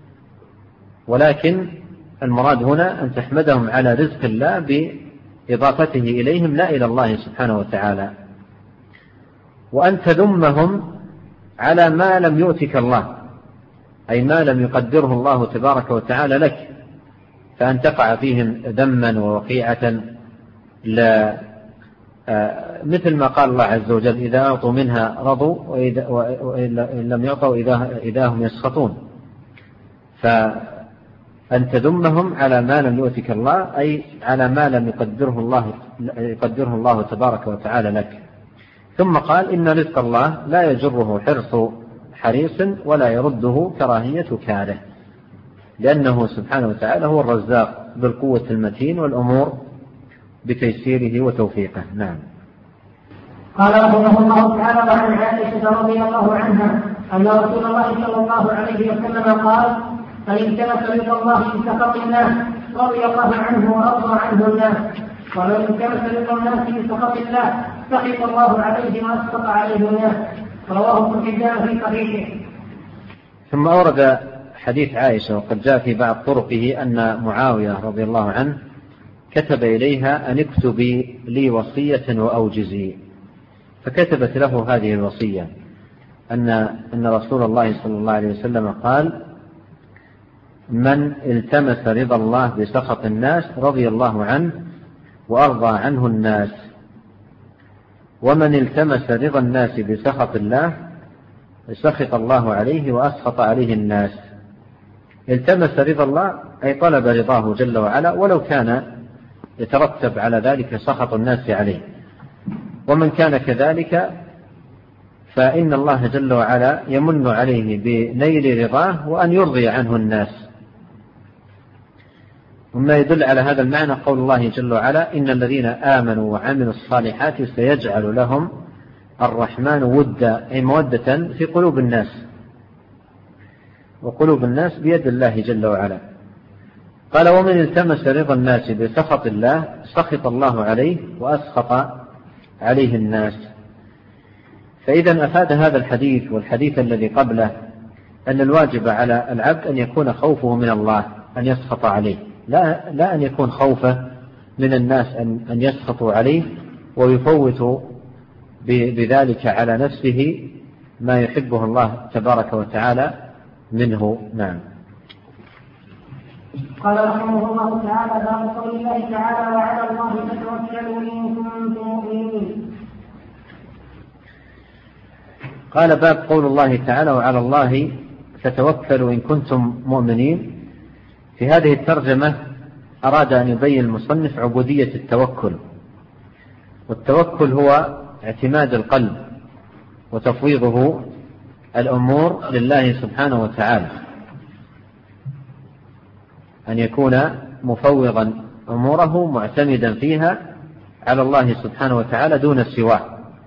A: ولكن المراد هنا أن تحمدهم على رزق الله بإضافته إليهم لا إلى الله سبحانه وتعالى. وأن تذمهم على ما لم يؤتك الله أي ما لم يقدره الله تبارك وتعالى لك، فأن تقع فيهم ذما ووقيعة لا مثل ما قال الله عز وجل إذا أعطوا منها رضوا وإن لم يعطوا إذا هم يسخطون. فأن تذمهم على ما لم يؤتك الله أي على ما لم يقدره الله, يقدره الله تبارك وتعالى لك. ثم قال إن رزق الله لا يجره حرص حريص ولا يرده كراهية كاره، لأنه سبحانه وتعالى هو الرزاق بالقوة المتين والأمور بتيسيره وتوفيقه. نعم.
B: قال رحمه الله تعالى وعن عائشة رضي الله عنها أن رسول الله صلى الله عليه وسلم قال فإن كانت رضا الله بسخط الله رضي الله عنه ورضى عنه الناس، ومن كانت رضا الناس بسخط الله سخط الله عليه وأسخط عليه الناس. رواه ابن حبان في صحيحه.
A: ثم أورد حديث عائشة وقد جاء في بعض طرقه أن معاوية رضي الله عنه كتب إليها أن اكتبي لي وصية وأوجزي، فكتبت له هذه الوصية أن أن رسول الله صلى الله عليه وسلم قال من التمس رضا الله بسخط الناس رضي الله عنه وأرضى عنه الناس، ومن التمس رضا الناس بسخط الله سخط الله عليه وأسخط عليه الناس. التمس رضا الله أي طلب رضاه جل وعلا ولو كان يترتب على ذلك سخط الناس عليه، ومن كان كذلك فإن الله جل وعلا يمن عليه بنيل رضاه وأن يرضي عنه الناس. وما يدل على هذا المعنى قول الله جل وعلا إن الذين آمنوا وعملوا الصالحات سيجعل لهم الرحمن ودا أي مودة في قلوب الناس. وقلوب الناس بيد الله جل وعلا. قال ومن التمس رضا الناس بسخط الله سخط الله عليه وأسخط عليه الناس. فإذا أفاد هذا الحديث والحديث الذي قبله أن الواجب على العبد أن يكون خوفه من الله أن يسخط عليه، لا, لا أن يكون خوفه من الناس أن يسخطوا عليه ويفوت بذلك على نفسه ما يحبه الله تبارك وتعالى منه. نعم.
B: قال رحمه الله تعالى باب قول الله تعالى وعلى الله فتوكلوا إن كنتم مؤمنين.
A: قال باب قول الله تعالى وعلى الله فتوكلوا إن كنتم مؤمنين. في هذه الترجمة أراد أن يبين المصنف عبودية التوكل، والتوكل هو اعتماد القلب وتفويضه الأمور لله سبحانه وتعالى، أن يكون مفوضا أموره معتمدا فيها على الله سبحانه وتعالى دون سواه.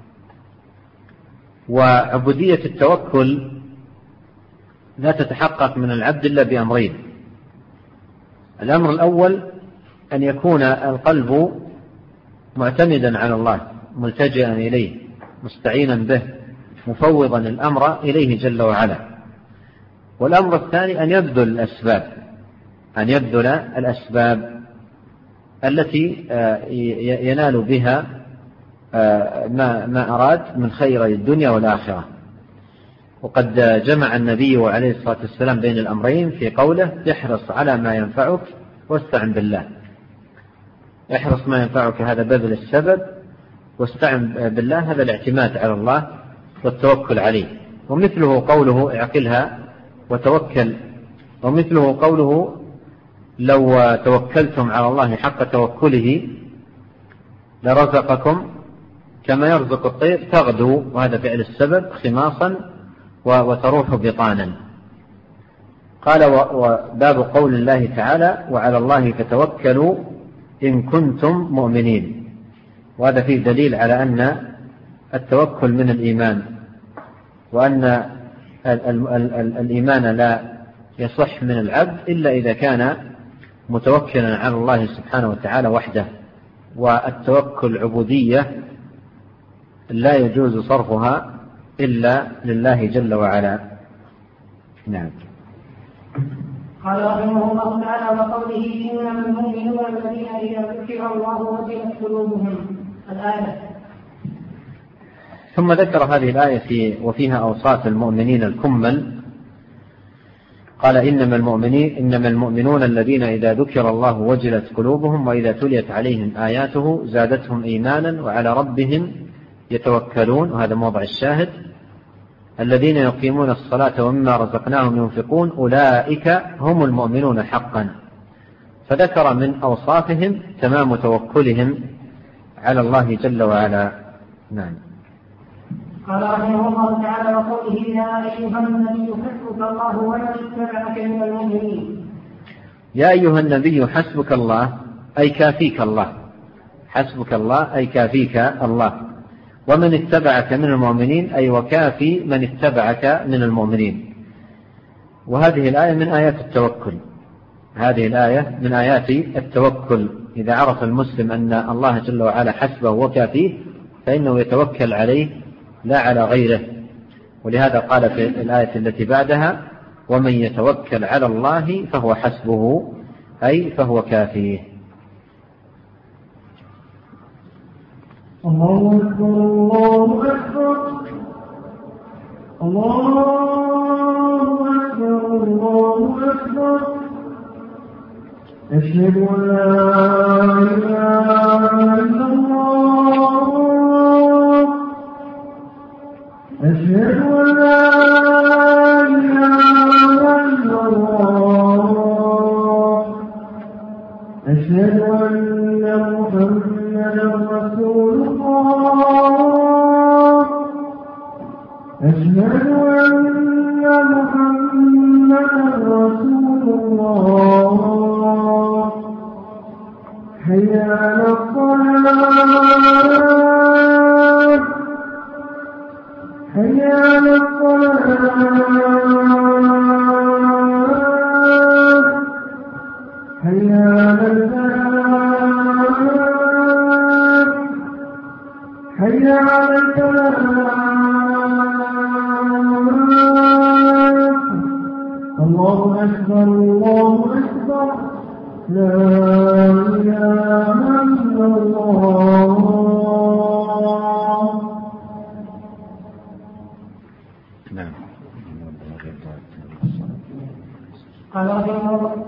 A: وعبودية التوكل لا تتحقق من العبد إلا بأمرين. الأمر الأول أن يكون القلب معتمدا على الله ملتجئا إليه مستعينا به مفوضا الأمر إليه جل وعلا. والأمر الثاني أن يبذل الأسباب أن يبذل الأسباب التي ينال بها ما أراد من خير الدنيا والآخرة. وقد جمع النبي عليه الصلاة والسلام بين الأمرين في قوله احرص على ما ينفعك واستعن بالله. احرص ما ينفعك هذا بذل السبب، واستعن بالله هذا الاعتماد على الله والتوكل عليه. ومثله قوله اعقلها وتوكل، ومثله قوله لو توكلتم على الله حق توكله لرزقكم كما يرزق الطير تغدو، وهذا فعل السبب، خماصا وتروح بطانا. قال وباب قول الله تعالى وعلى الله فتوكلوا إن كنتم مؤمنين. وهذا فيه دليل على أن التوكل من الإيمان، وأن الإيمان لا يصح من العبد إلا إذا كان متوكلا على الله سبحانه وتعالى وحده. والتوكل عبودية لا يجوز صرفها إلا لله جل وعلا. نعم.
B: قال رحمه الله تعالى وقوله إنما المؤمنون الذين إذا ذكر الله وجلت قلوبهم الآية.
A: ثم ذكر هذه الآية وفيها أوصاف المؤمنين الكمل. قال إنما المؤمنين إنما المؤمنون الذين إذا ذكر الله وجلت قلوبهم وإذا تليت عليهم آياته زادتهم إيمانا وعلى ربهم يتوكلون. وهذا موضع الشاهد. الذين يقيمون الصلاة ومما رزقناهم ينفقون أولئك هم المؤمنون حقا. فذكر من أوصافهم تمام توكلهم على الله جل وعلا. نعم.
B: قال رحمه الله تعالى وقوله يا أيها النبي حسبك الله ومن اتبعك من المؤمنين.
A: يا أيها النبي حسبك الله أي كافيك الله، حسبك الله أي كافيك الله، ومن اتبعك من المؤمنين أي وكافي من اتبعك من المؤمنين. وهذه الآية من آيات التوكل، هذه الآية من آيات التوكل. إذا عرف المسلم أن الله جل وعلا حسبه وكافيه فإنه يتوكل عليه لا على غيره. ولهذا قال في الآية التي بعدها ومن يتوكل على الله فهو حسبه أي فهو كافيه.
B: الله أكبر الله أكبر الله أكبر الله أكبر أشهد أن لا إله إلا الله أشهد أن لا إله إلا الله أشهد أن محمدا رسول الله أشهد أن محمدا رسول الله حي على الصلاة حي على الصلاة
C: هيا للفلاح هيا على الفلاح الله أكبر الله أكبر لا إله إلا الله.
A: نعم.
B: قال رحمه الله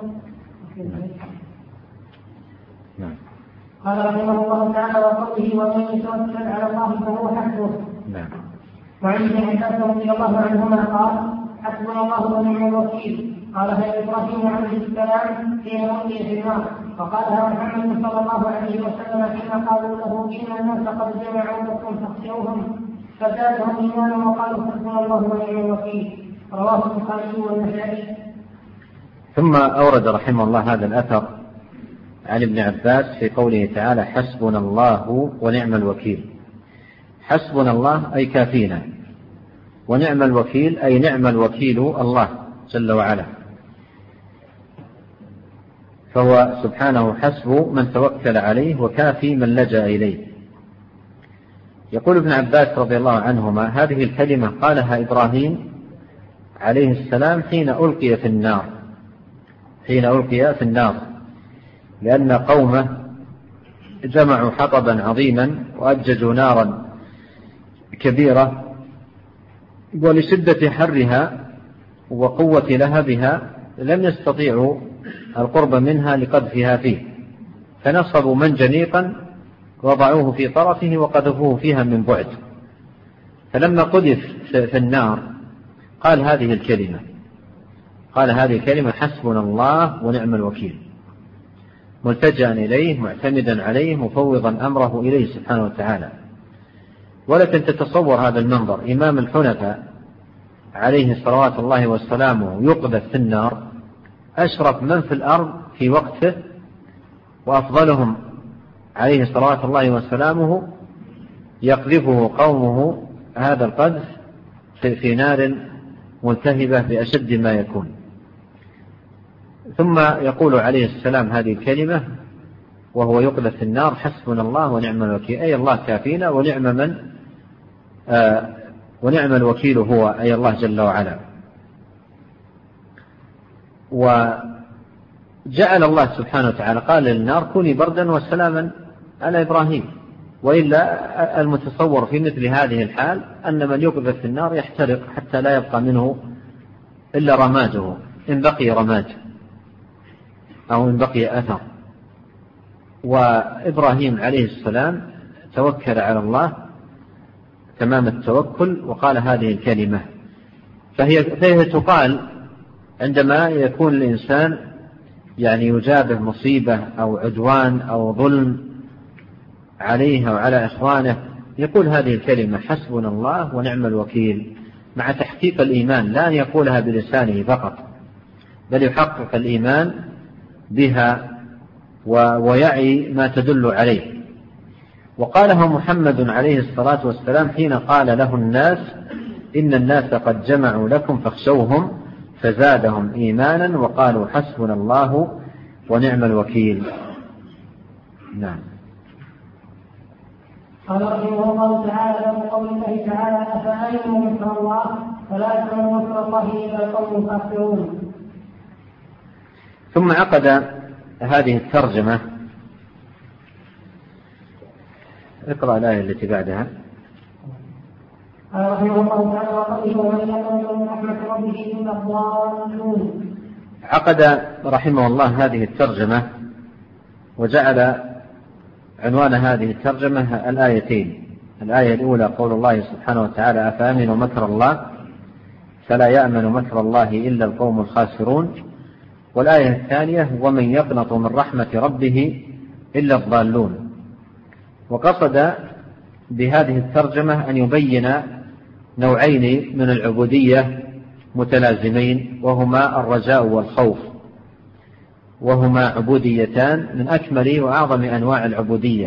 A: نعم.
B: قال رحمه الله تعالى وقوله ومن يتوكل على الله فهو حسبه.
A: نعم.
B: وعن ابن عباس رضي الله عنهما قال حسبنا الله ونعم الوكيل. قالها ابراهيم عليه السلام حين القي في النار، وقالها محمد صلى الله عليه وسلم حين قالوا له ان الناس قد جمعوا لكم فاخشوهم فزادهم ايمانا وقالوا حسبنا الله ونعم الوكيل. رواه البخاري والنسائي.
A: ثم أورد رحمه الله هذا الأثر عن ابن عباس في قوله تعالى حسبنا الله ونعم الوكيل. حسبنا الله أي كافينا، ونعم الوكيل أي نعم الوكيل الله جل وعلا، فهو سبحانه حسب من توكل عليه وكافي من لجأ إليه. يقول ابن عباس رضي الله عنهما هذه الكلمة قالها إبراهيم عليه السلام حين ألقي في النار حين ألقي في النار لأن قومه جمعوا حطبا عظيما وأججوا نارا كبيرة، ولشدة حرها وقوة لهبها لم يستطيعوا القرب منها لقذفها فيه، فنصبوا منجنيقا وضعوه في طرفه وقذفوه فيها من بعد. فلما قذف في النار قال هذه الكلمة قال هذه الكلمة حسبنا الله ونعم الوكيل، ملتجأ إليه معتمدا عليه مفوضا أمره إليه سبحانه وتعالى. ولكن تتصور هذا المنظر، إمام الحنفاء عليه صلوات الله وسلامه يقذف في النار، أشرف من في الأرض في وقته وأفضلهم عليه صلوات الله وسلامه يقذفه قومه هذا القذف في نار ملتهبة بأشد ما يكون. ثم يقول عليه السلام هذه الكلمة وهو يقذف في النار حسبنا الله ونعم الوكيل، أي الله كافينا ونعم من آه ونعم الوكيل هو أي الله جل وعلا. وجعل الله سبحانه وتعالى قال للنار كوني بردا وسلاما على إبراهيم، وإلا المتصور في مثل هذه الحال أن من يقذف في النار يحترق حتى لا يبقى منه إلا رماده إن بقي رماد أو إن بقي أثر. وإبراهيم عليه السلام توكل على الله تمام التوكل وقال هذه الكلمة، فهي, فهي تقال عندما يكون الإنسان يعني يجابه مصيبة أو عدوان أو ظلم عليه وعلى إخوانه، يقول هذه الكلمة حسبنا الله ونعم الوكيل مع تحقيق الإيمان، لا أن يقولها بلسانه فقط بل يحقق الإيمان بها ويعي ما تدل عليه. وقالها محمد عليه الصلاة والسلام حين قال له الناس إن الناس قد جمعوا لكم فاخشوهم فزادهم إيمانا وقالوا حسبنا الله ونعم الوكيل. نعم.
B: قال رحمه الله تعالى وقول الله تعالى أفأمنوا مكر الله فلا يأمن مكر الله إلا القوم الكافرون.
A: ثم عقد هذه الترجمة، اقرأ الآية التي بعدها.
B: قال رحمه الله تعالى وقوله ومن يقنط من رحمة ربه إلا الضالون.
A: عقد رحمه الله هذه الترجمة وجعل عنوان هذه الترجمة الآيتين. الآية الأولى قول الله سبحانه وتعالى أفأمنوا مكر الله فلا يأمن مكر الله إلا القوم الخاسرون، والآية الثانية ومن يقنط من رحمة ربه إلا الضالون. وقصد بهذه الترجمة أن يبين نوعين من العبودية متلازمين، وهما الرجاء والخوف، وهما عبوديتان من أكمل وأعظم أنواع العبودية،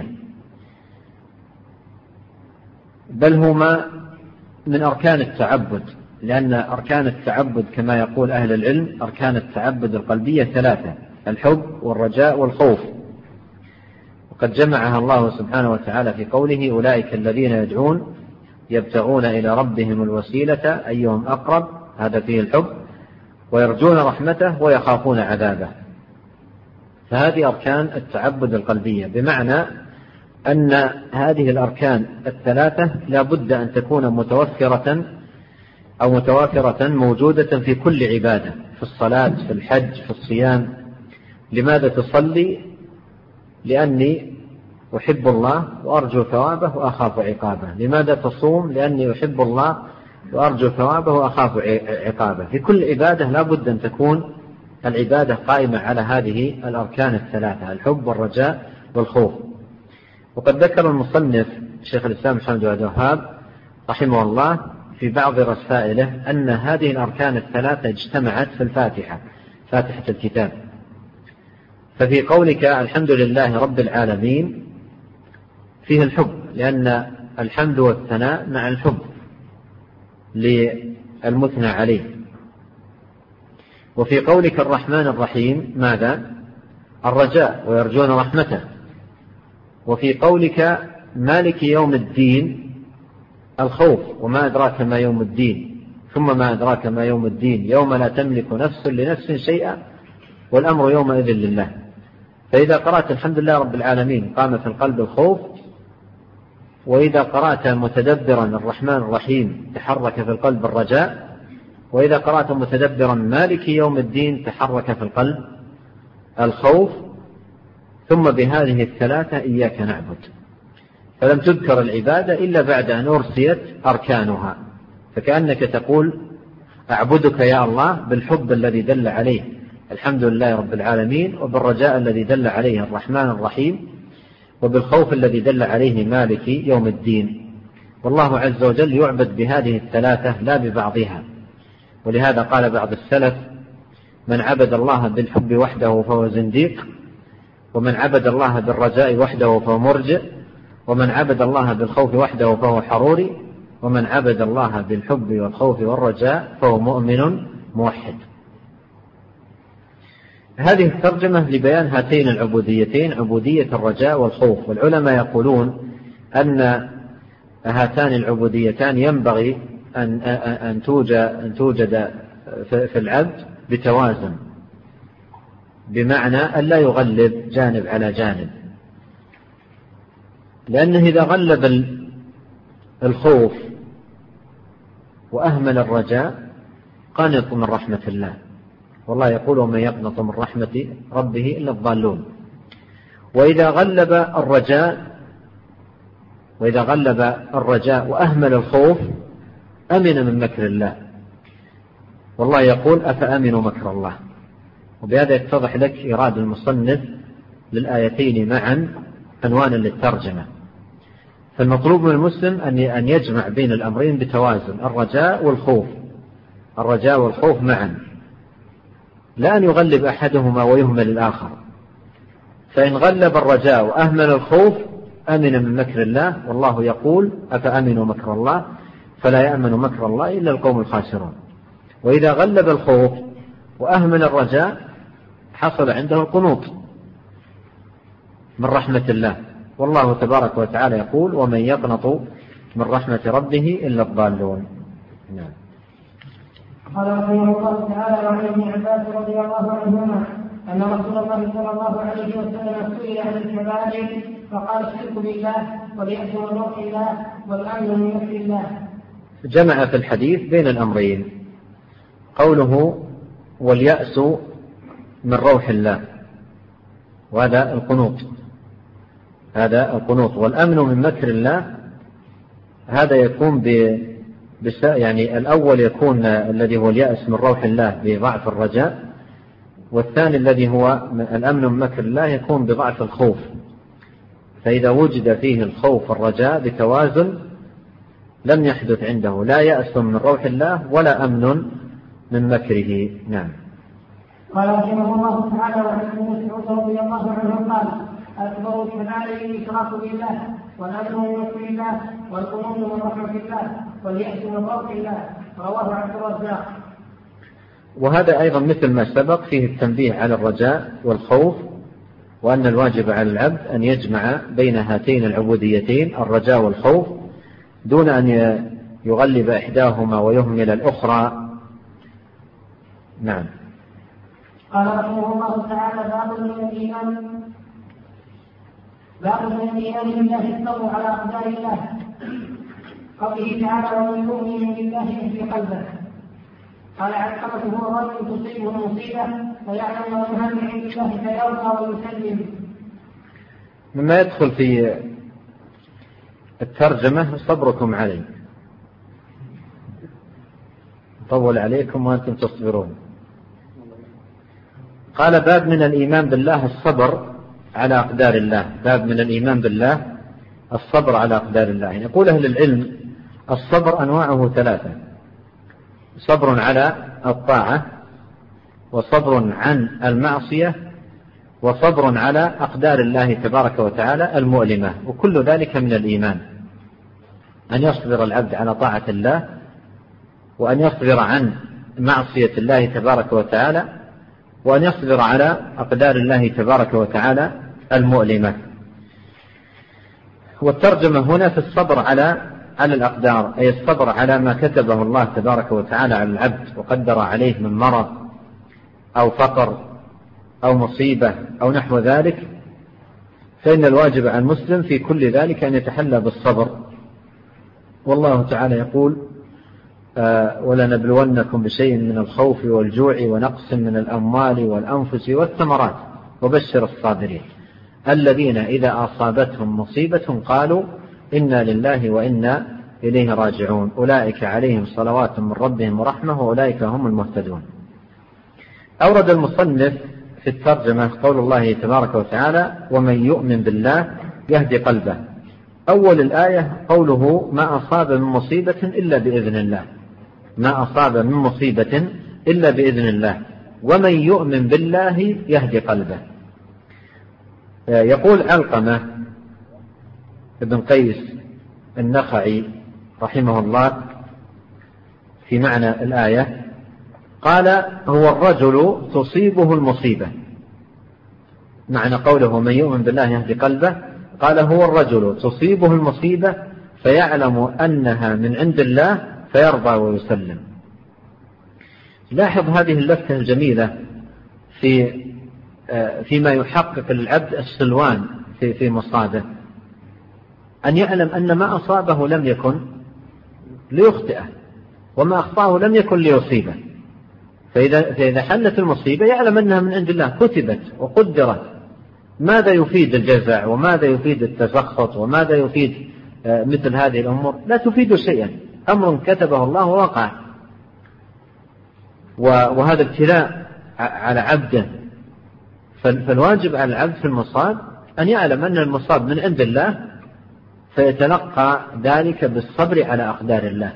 A: بل هما من أركان التعبد، لأن أركان التعبد كما يقول أهل العلم أركان التعبد القلبية ثلاثة: الحب والرجاء والخوف. وقد جمعها الله سبحانه وتعالى في قوله أولئك الذين يدعون يبتغون إلى ربهم الوسيلة أيهم أقرب، هذا فيه الحب، ويرجون رحمته ويخافون عذابه. فهذه أركان التعبد القلبية، بمعنى أن هذه الأركان الثلاثة لا بد أن تكون متوفرة أو متوافرة موجودة في كل عبادة، في الصلاة، في الحج، في الصيام. لماذا تصلي؟ لأني أحب الله وأرجو ثوابه وأخاف عقابه. لماذا تصوم؟ لأني أحب الله وأرجو ثوابه وأخاف عقابه. في كل عبادة لا بد أن تكون العبادة قائمة على هذه الأركان الثلاثة، الحب والرجاء والخوف. وقد ذكر المصنف شيخ الإسلام محمد بن عبد الوهاب رحمه الله في بعض رسائله أن هذه الأركان الثلاثة اجتمعت في الفاتحة، فاتحة الكتاب. ففي قولك الحمد لله رب العالمين فيه الحب، لأن الحمد والثناء مع الحب للمثنى عليه. وفي قولك الرحمن الرحيم ماذا؟ الرجاء ويرجون رحمته. وفي قولك مالك يوم الدين الخوف، وما أدراك ما يوم الدين، ثم ما أدراك ما يوم الدين، يوم لا تملك نفس لنفس شيئا والأمر يومئذ لله. فإذا قرأت الحمد لله رب العالمين قام في القلب الخوف، وإذا قرأت متدبرا الرحمن الرحيم تحرك في القلب الرجاء، وإذا قرأت متدبرا مالك يوم الدين تحرك في القلب الخوف. ثم بهذه الثلاثة إياك نعبد، فلم تذكر العبادة إلا بعد أن أرسيت أركانها. فكأنك تقول أعبدك يا الله بالحب الذي دل عليه الحمد لله رب العالمين، وبالرجاء الذي دل عليه الرحمن الرحيم، وبالخوف الذي دل عليه مالك يوم الدين. والله عز وجل يعبد بهذه الثلاثة لا ببعضها. ولهذا قال بعض السلف من عبد الله بالحب وحده فهو زنديق، ومن عبد الله بالرجاء وحده فهو مرجئ، ومن عبد الله بالخوف وحده فهو حروري، ومن عبد الله بالحب والخوف والرجاء فهو مؤمن موحد. هذه الترجمة لبيان هاتين العبوديتين، عبودية الرجاء والخوف. والعلماء يقولون أن هاتان العبوديتان ينبغي أن أن توجد أن توجد في العبد بتوازن، بمعنى أن لا يغلب جانب على جانب، لأنه إذا غلب الخوف وأهمل الرجاء قنط من رحمة الله. والله يقول ومن يقنط من رحمة ربه إلا الضالون. وإذا غلب الرجاء وإذا غلب الرجاء وأهمل الخوف أمن من مكر الله. والله يقول أفأمنوا مكر الله. وبهذا يتضح لك إرادة المصنف للآيتين معا عنوانا للترجمة. فالمطلوب من المسلم أن يجمع بين الأمرين بتوازن، الرجاء والخوف، الرجاء والخوف معا، لا أن يغلب أحدهما ويهمل الآخر. فإن غلب الرجاء وأهمل الخوف أمن من مكر الله. والله يقول أفأمنوا مكر الله فلا يأمن مكر الله إلا القوم الخاسرون. وإذا غلب الخوف وأهمل الرجاء حصل عنده القنوط من رحمة الله. والله تبارك وتعالى يقول ومن يقنط من رحمة ربه إلا الضالون. نعم.
B: قال رحمه الله تعالى وعن ابن عباس رضي الله عنهما أن رسول الله صلى الله عليه وسلم سئل عن الكبائر فقال الشرك بالله واليأس من روح الله والأمن من مكر الله.
A: جمع في الحديث بين الأمرين، قوله واليأس من روح الله، وهذا القنوط، هذا القنوط، والأمن من مكر الله هذا يكون ب بس يعني الأول يكون الذي هو اليأس من روح الله بضعف الرجاء، والثاني الذي هو الأمن من مكر الله يكون بضعف الخوف. فإذا وجد فيه الخوف والرجاء بتوازن لم يحدث عنده لا يأس من روح الله ولا أمن من مكره. نعم.
B: قال رحمه الله تعالى وعن ابن مسعود رضي الله عنه قال أكبر الكبائر الإشراك بالله والأمن من مكر الله والقنوط من رحمة الله واليأس من روح الله. رواه عبد الرزاق.
A: وهذا أيضا مثل ما سبق فيه التنبيه على الرجاء والخوف، وأن الواجب على العبد أن يجمع بين هاتين العبوديتين الرجاء والخوف دون أن يغلب إحداهما ويهمل الأخرى. نعم.
B: قال رحمه الله تعالى: باب من الإيمان باب من الإيمان بالله الصبر على أقدار الله. قوله تعالى: ومن يؤمن بالله يهدي قلبه. قال علقمة: هو رجل تصيبه مصيبة ويعلم أنها من عند الله فيرضى ويسلم.
A: مما يدخل في الترجمة صبركم علي، طول عليكم وأنتم تصبرون. قال: باب من الإيمان بالله الصبر على أقدار الله. باب من الإيمان بالله الصبر على أقدار الله. يقول أهل العلم: الصبر أنواعه ثلاثة: صبر على الطاعة، وصبر عن المعصية، وصبر على أقدار الله تبارك وتعالى المؤلمة. وكل ذلك من الإيمان، أن يصبر العبد على طاعة الله، وأن يصبر عن معصية الله تبارك وتعالى، وأن يصبر على أقدار الله تبارك وتعالى المؤلمة. والترجمة هنا في الصبر على على الأقدار، أي الصبر على ما كتبه الله تبارك وتعالى على العبد وقدر عليه من مرض أو فقر أو مصيبة أو نحو ذلك، فإن الواجب على المسلم في كل ذلك أن يتحلى بالصبر. والله تعالى يقول: آه ولنبلونكم بشيء من الخوف والجوع ونقص من الأموال والأنفس والثمرات وبشر الصابرين الذين إذا أصابتهم مصيبة قالوا إنا لله وإنا إليه راجعون أولئك عليهم صلوات من ربهم ورحمة وأولئك هم المهتدون. أورد المصنف في الترجمة قول الله تبارك وتعالى: ومن يؤمن بالله يهدي قلبه. أول الآية قوله: ما أصاب من مصيبة إلا بإذن الله. ما أصاب من مصيبة إلا بإذن الله. ومن يؤمن بالله يهدي قلبه. يقول علقمة ابن قيس النخعي رحمه الله في معنى الآية، قال: هو الرجل تصيبه المصيبة. معنى قوله من يؤمن بالله يهدي قلبه، قال: هو الرجل تصيبه المصيبة فيعلم أنها من عند الله فيرضى ويسلم. لاحظ هذه اللفتة الجميلة في فيما يحقق للعبد السلوان في في مصابه، أن يعلم أن ما أصابه لم يكن ليخطئه، وما أخطأه لم يكن ليصيبه. فإذا, فإذا حلت المصيبة يعلم أنها من عند الله، كتبت وقدرت. ماذا يفيد الجزع وماذا يفيد التسخط وماذا يفيد مثل هذه الأمور؟ لا تفيد شيئا، أمر كتبه الله ووقع. وهذا ابتلاء على عبده. فالواجب على العبد في المصاب أن يعلم أن المصاب من عند الله، فيتلقى ذلك بالصبر على أقدار الله،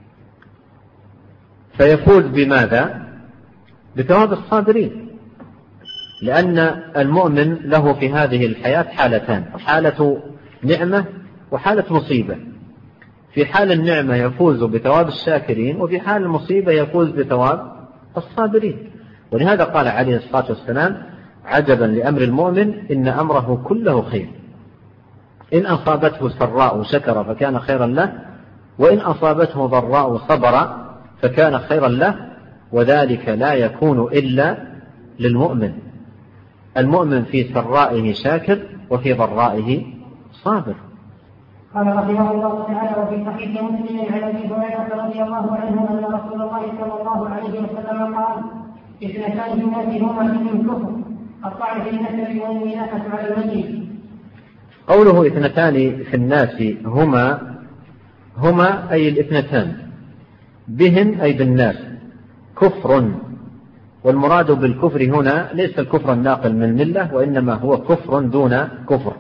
A: فيفوز بماذا؟ بثواب الصابرين. لأن المؤمن له في هذه الحياة حالتان: حالة نعمة وحالة مصيبة. في حال النعمة يفوز بثواب الشاكرين، وفي حال المصيبة يفوز بثواب الصابرين. ولهذا قال عليه الصلاة والسلام: عجبا لأمر المؤمن إن أمره كله خير، إن أصابته سراء شكر فكان خيرا له، وإن أصابته ضراء صبر فكان خيرا له، وذلك لا يكون إلا للمؤمن. المؤمن في سرائه شاكر وفي ضرائه صابر.
B: قال رحمه الله تعالى: وفي صحيح مسلم عن ابي هريره رضي الله عنه ان رسول الله صلى الله عليه وسلم قال: اثنتان في الناس هما فيهم كفر، الطعن في النسب والمياحة على الميت.
A: قوله اثنتان في الناس هما هما أي الاثنتان، بهم أي بالناس، كفر. والمراد بالكفر هنا ليس الكفر الناقل من الملة، وإنما هو كفر دون كفر.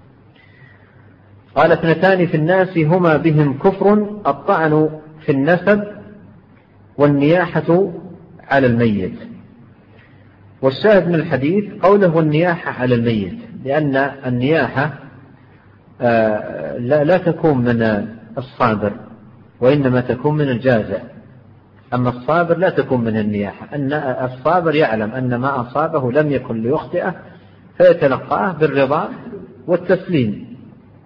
A: قال: اثنتان في الناس هما بهم كفر، الطعن في النسب والنياحة على الميت. والشاهد من الحديث قوله والنياحة على الميت، لأن النياحة لا, لا تكون من الصابر، وإنما تكون من الجازع. أما الصابر لا تكون منه النياحة، أن الصابر يعلم أن ما أصابه لم يكن ليخطئه فيتلقاه بالرضا والتسليم.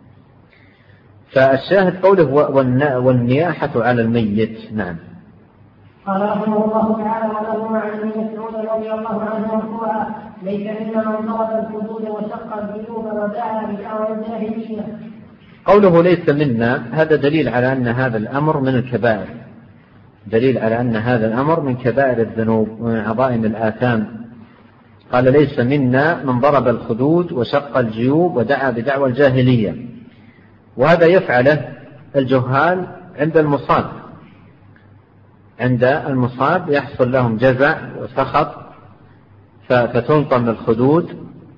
A: فالشاهد قوله والنياحة على الميت. نعم.
B: قال رحمه الله تعالى: وله عن ابن مسعود رضي الله عنه مرفوعا: ليس منا من ضرب الحدود وشق الجيوب ودعا بدعوى الجاهلية.
A: قوله ليس منا هذا دليل على أن هذا الأمر من الكبائر، دليل على أن هذا الأمر من كبائر الذنوب ومن عظائم الآثام. قال ليس منا من ضرب الخدود وشق الجيوب ودعا بدعوى الجاهلية، وهذا يفعله الجهال عند المصاب، عند المصاب يحصل لهم جزع وسخط فتنطم الخدود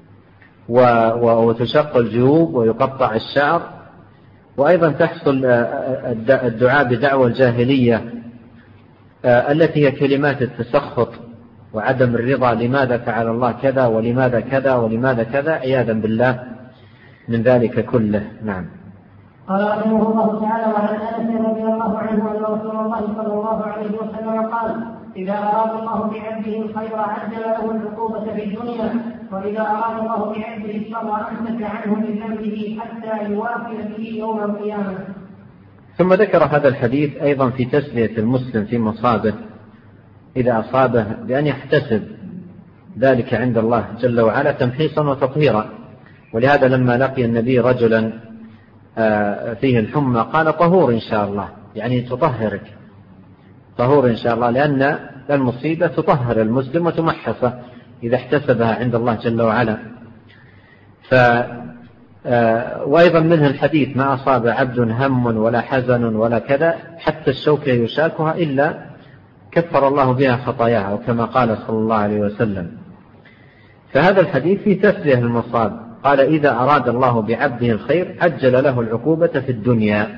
A: وتشق الجيوب ويقطع الشعر، وأيضا تحصل الدعاء بدعوى الجاهلية التي هي كلمات التسخط وعدم الرضا، لماذا فعل الله كذا ولماذا كذا ولماذا كذا، عياذا بالله من ذلك كله. نعم.
B: قال رحمه الله تعالى: وعن انس رضي الله عنه ان رسول الله صلى الله عليه وسلم قال: اذا اراد الله بعبده الخير عجل له العقوبه في الدنيا، واذا اراد الله بعبده الشر امسك عنه بذنبه حتى يوافي به يوم القيامه.
A: ثم ذكر هذا الحديث ايضا في تسليه المسلم في مصابه اذا اصابه بان يحتسب ذلك عند الله جل وعلا تمحيصا وتطهيرا. ولهذا لما لقي النبي رجلا فيه الحمى قال: طهور إن شاء الله، يعني تطهرك، طهور إن شاء الله، لأن المصيبة تطهر المسلم وتمحصه إذا احتسبها عند الله جل وعلا. ف وأيضا منه الحديث: ما أصاب عبد هم ولا حزن ولا كذا حتى الشوكة يشاكها إلا كفر الله بها خطاياها، وكما قال صلى الله عليه وسلم. فهذا الحديث في تسلية المصاب. قال: إذا أراد الله بعبده الخير عجل له العقوبة في الدنيا.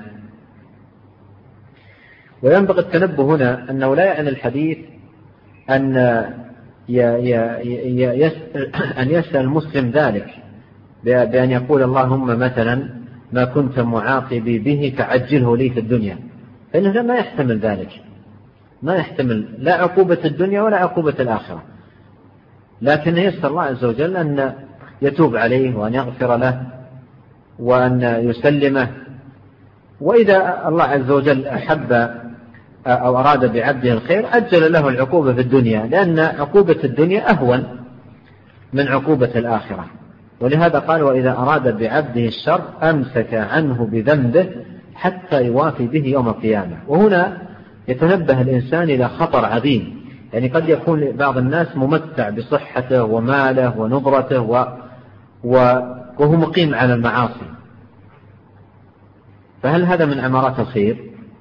A: وينبغي التنبه هنا أنه لا يعني الحديث أن أن يسأل المسلم ذلك بأن يقول: اللهم مثلا ما كنت معاقبي به فعجله لي في الدنيا، فإنه ما يحتمل ذلك، ما يحتمل لا عقوبة الدنيا ولا عقوبة الآخرة، لكن يسأل الله عز وجل أن يتوب عليه وأن يغفر له وأن يسلمه. وإذا الله عز وجل أحب أو أراد بعبده الخير أجل له العقوبة في الدنيا، لأن عقوبة الدنيا أهون من عقوبة الآخرة. ولهذا قال: وإذا أراد بعبده الشر أمسك عنه بذنبه حتى يوافي به يوم القيامة. وهنا يتنبه الإنسان إلى خطر عظيم، يعني قد يكون بعض الناس ممتع بصحته وماله ونظرته و... و... وهو مقيم على المعاصي، فهل هذا من أمارات الخير؟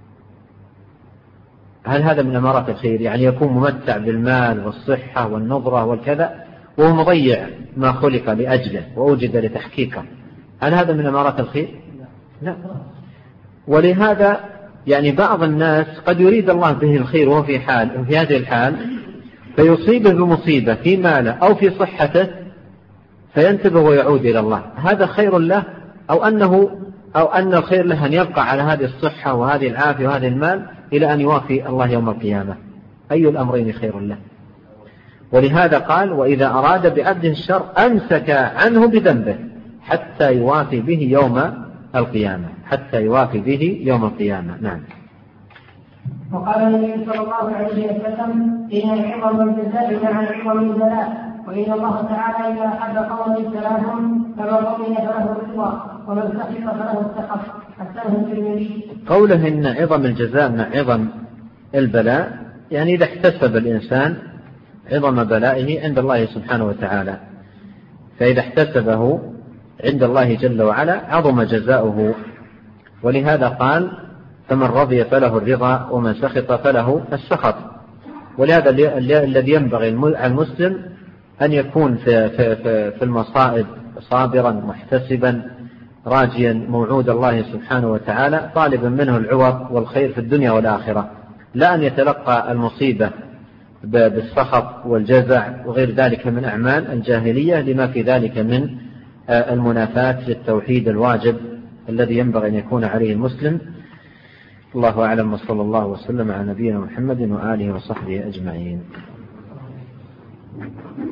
A: هل هذا من أمارات الخير؟ يعني يكون ممتع بالمال والصحة والنظرة والكذا وهو مضيع ما خلق لأجله وأوجد لتحقيقه، هل هذا من أمارات الخير؟ لا. ولهذا يعني بعض الناس قد يريد الله به الخير وهو في حال في هذه الحال فيصيبه بمصيبة في ماله أو في صحته فينتبه ويعود إلى الله، هذا خير له أو أنه أو أن الخير له أن يبقى على هذه الصحة وهذه العافية وهذه المال إلى أن يوافي الله يوم القيامة؟ أي الأمرين خير له؟ ولهذا قال: وإذا أراد بعبده الشر أمسك عنه بذنبه حتى يوافي به يوم القيامة، حتى يوافي به يوم القيامة. نعم.
B: وقال النبي صلى الله عليه وسلم: إن عظم الجزاء مع عظم البلاء، وإن الله تعالى إذا أحب قوما ابتلاهم فمن رضي فله الرضا ومن سخط فله السخط. حسنه الترمذي.
A: قوله إن عظم الجزاء مع عظم البلاء، يعني إذا احتسب الإنسان عظم بلائه عند الله سبحانه وتعالى، فإذا احتسبه عند الله جل وعلا عظم جزاؤه. ولهذا قال: فمن رضي فله الرضا ومن سخط فله السخط. ولهذا الذي ينبغي المسلم أن يكون في, في, في المصائب صابرا محتسبا راجيا موعود الله سبحانه وتعالى طالبا منه العوض والخير في الدنيا والآخرة، لا أن يتلقى المصيبة بالسخط والجزع وغير ذلك من أعمال الجاهلية لما في ذلك من المنافاة للتوحيد الواجب الذي ينبغي أن يكون عليه المسلم. الله أعلم، وصلى الله وسلم على نبينا محمد وآله وصحبه أجمعين.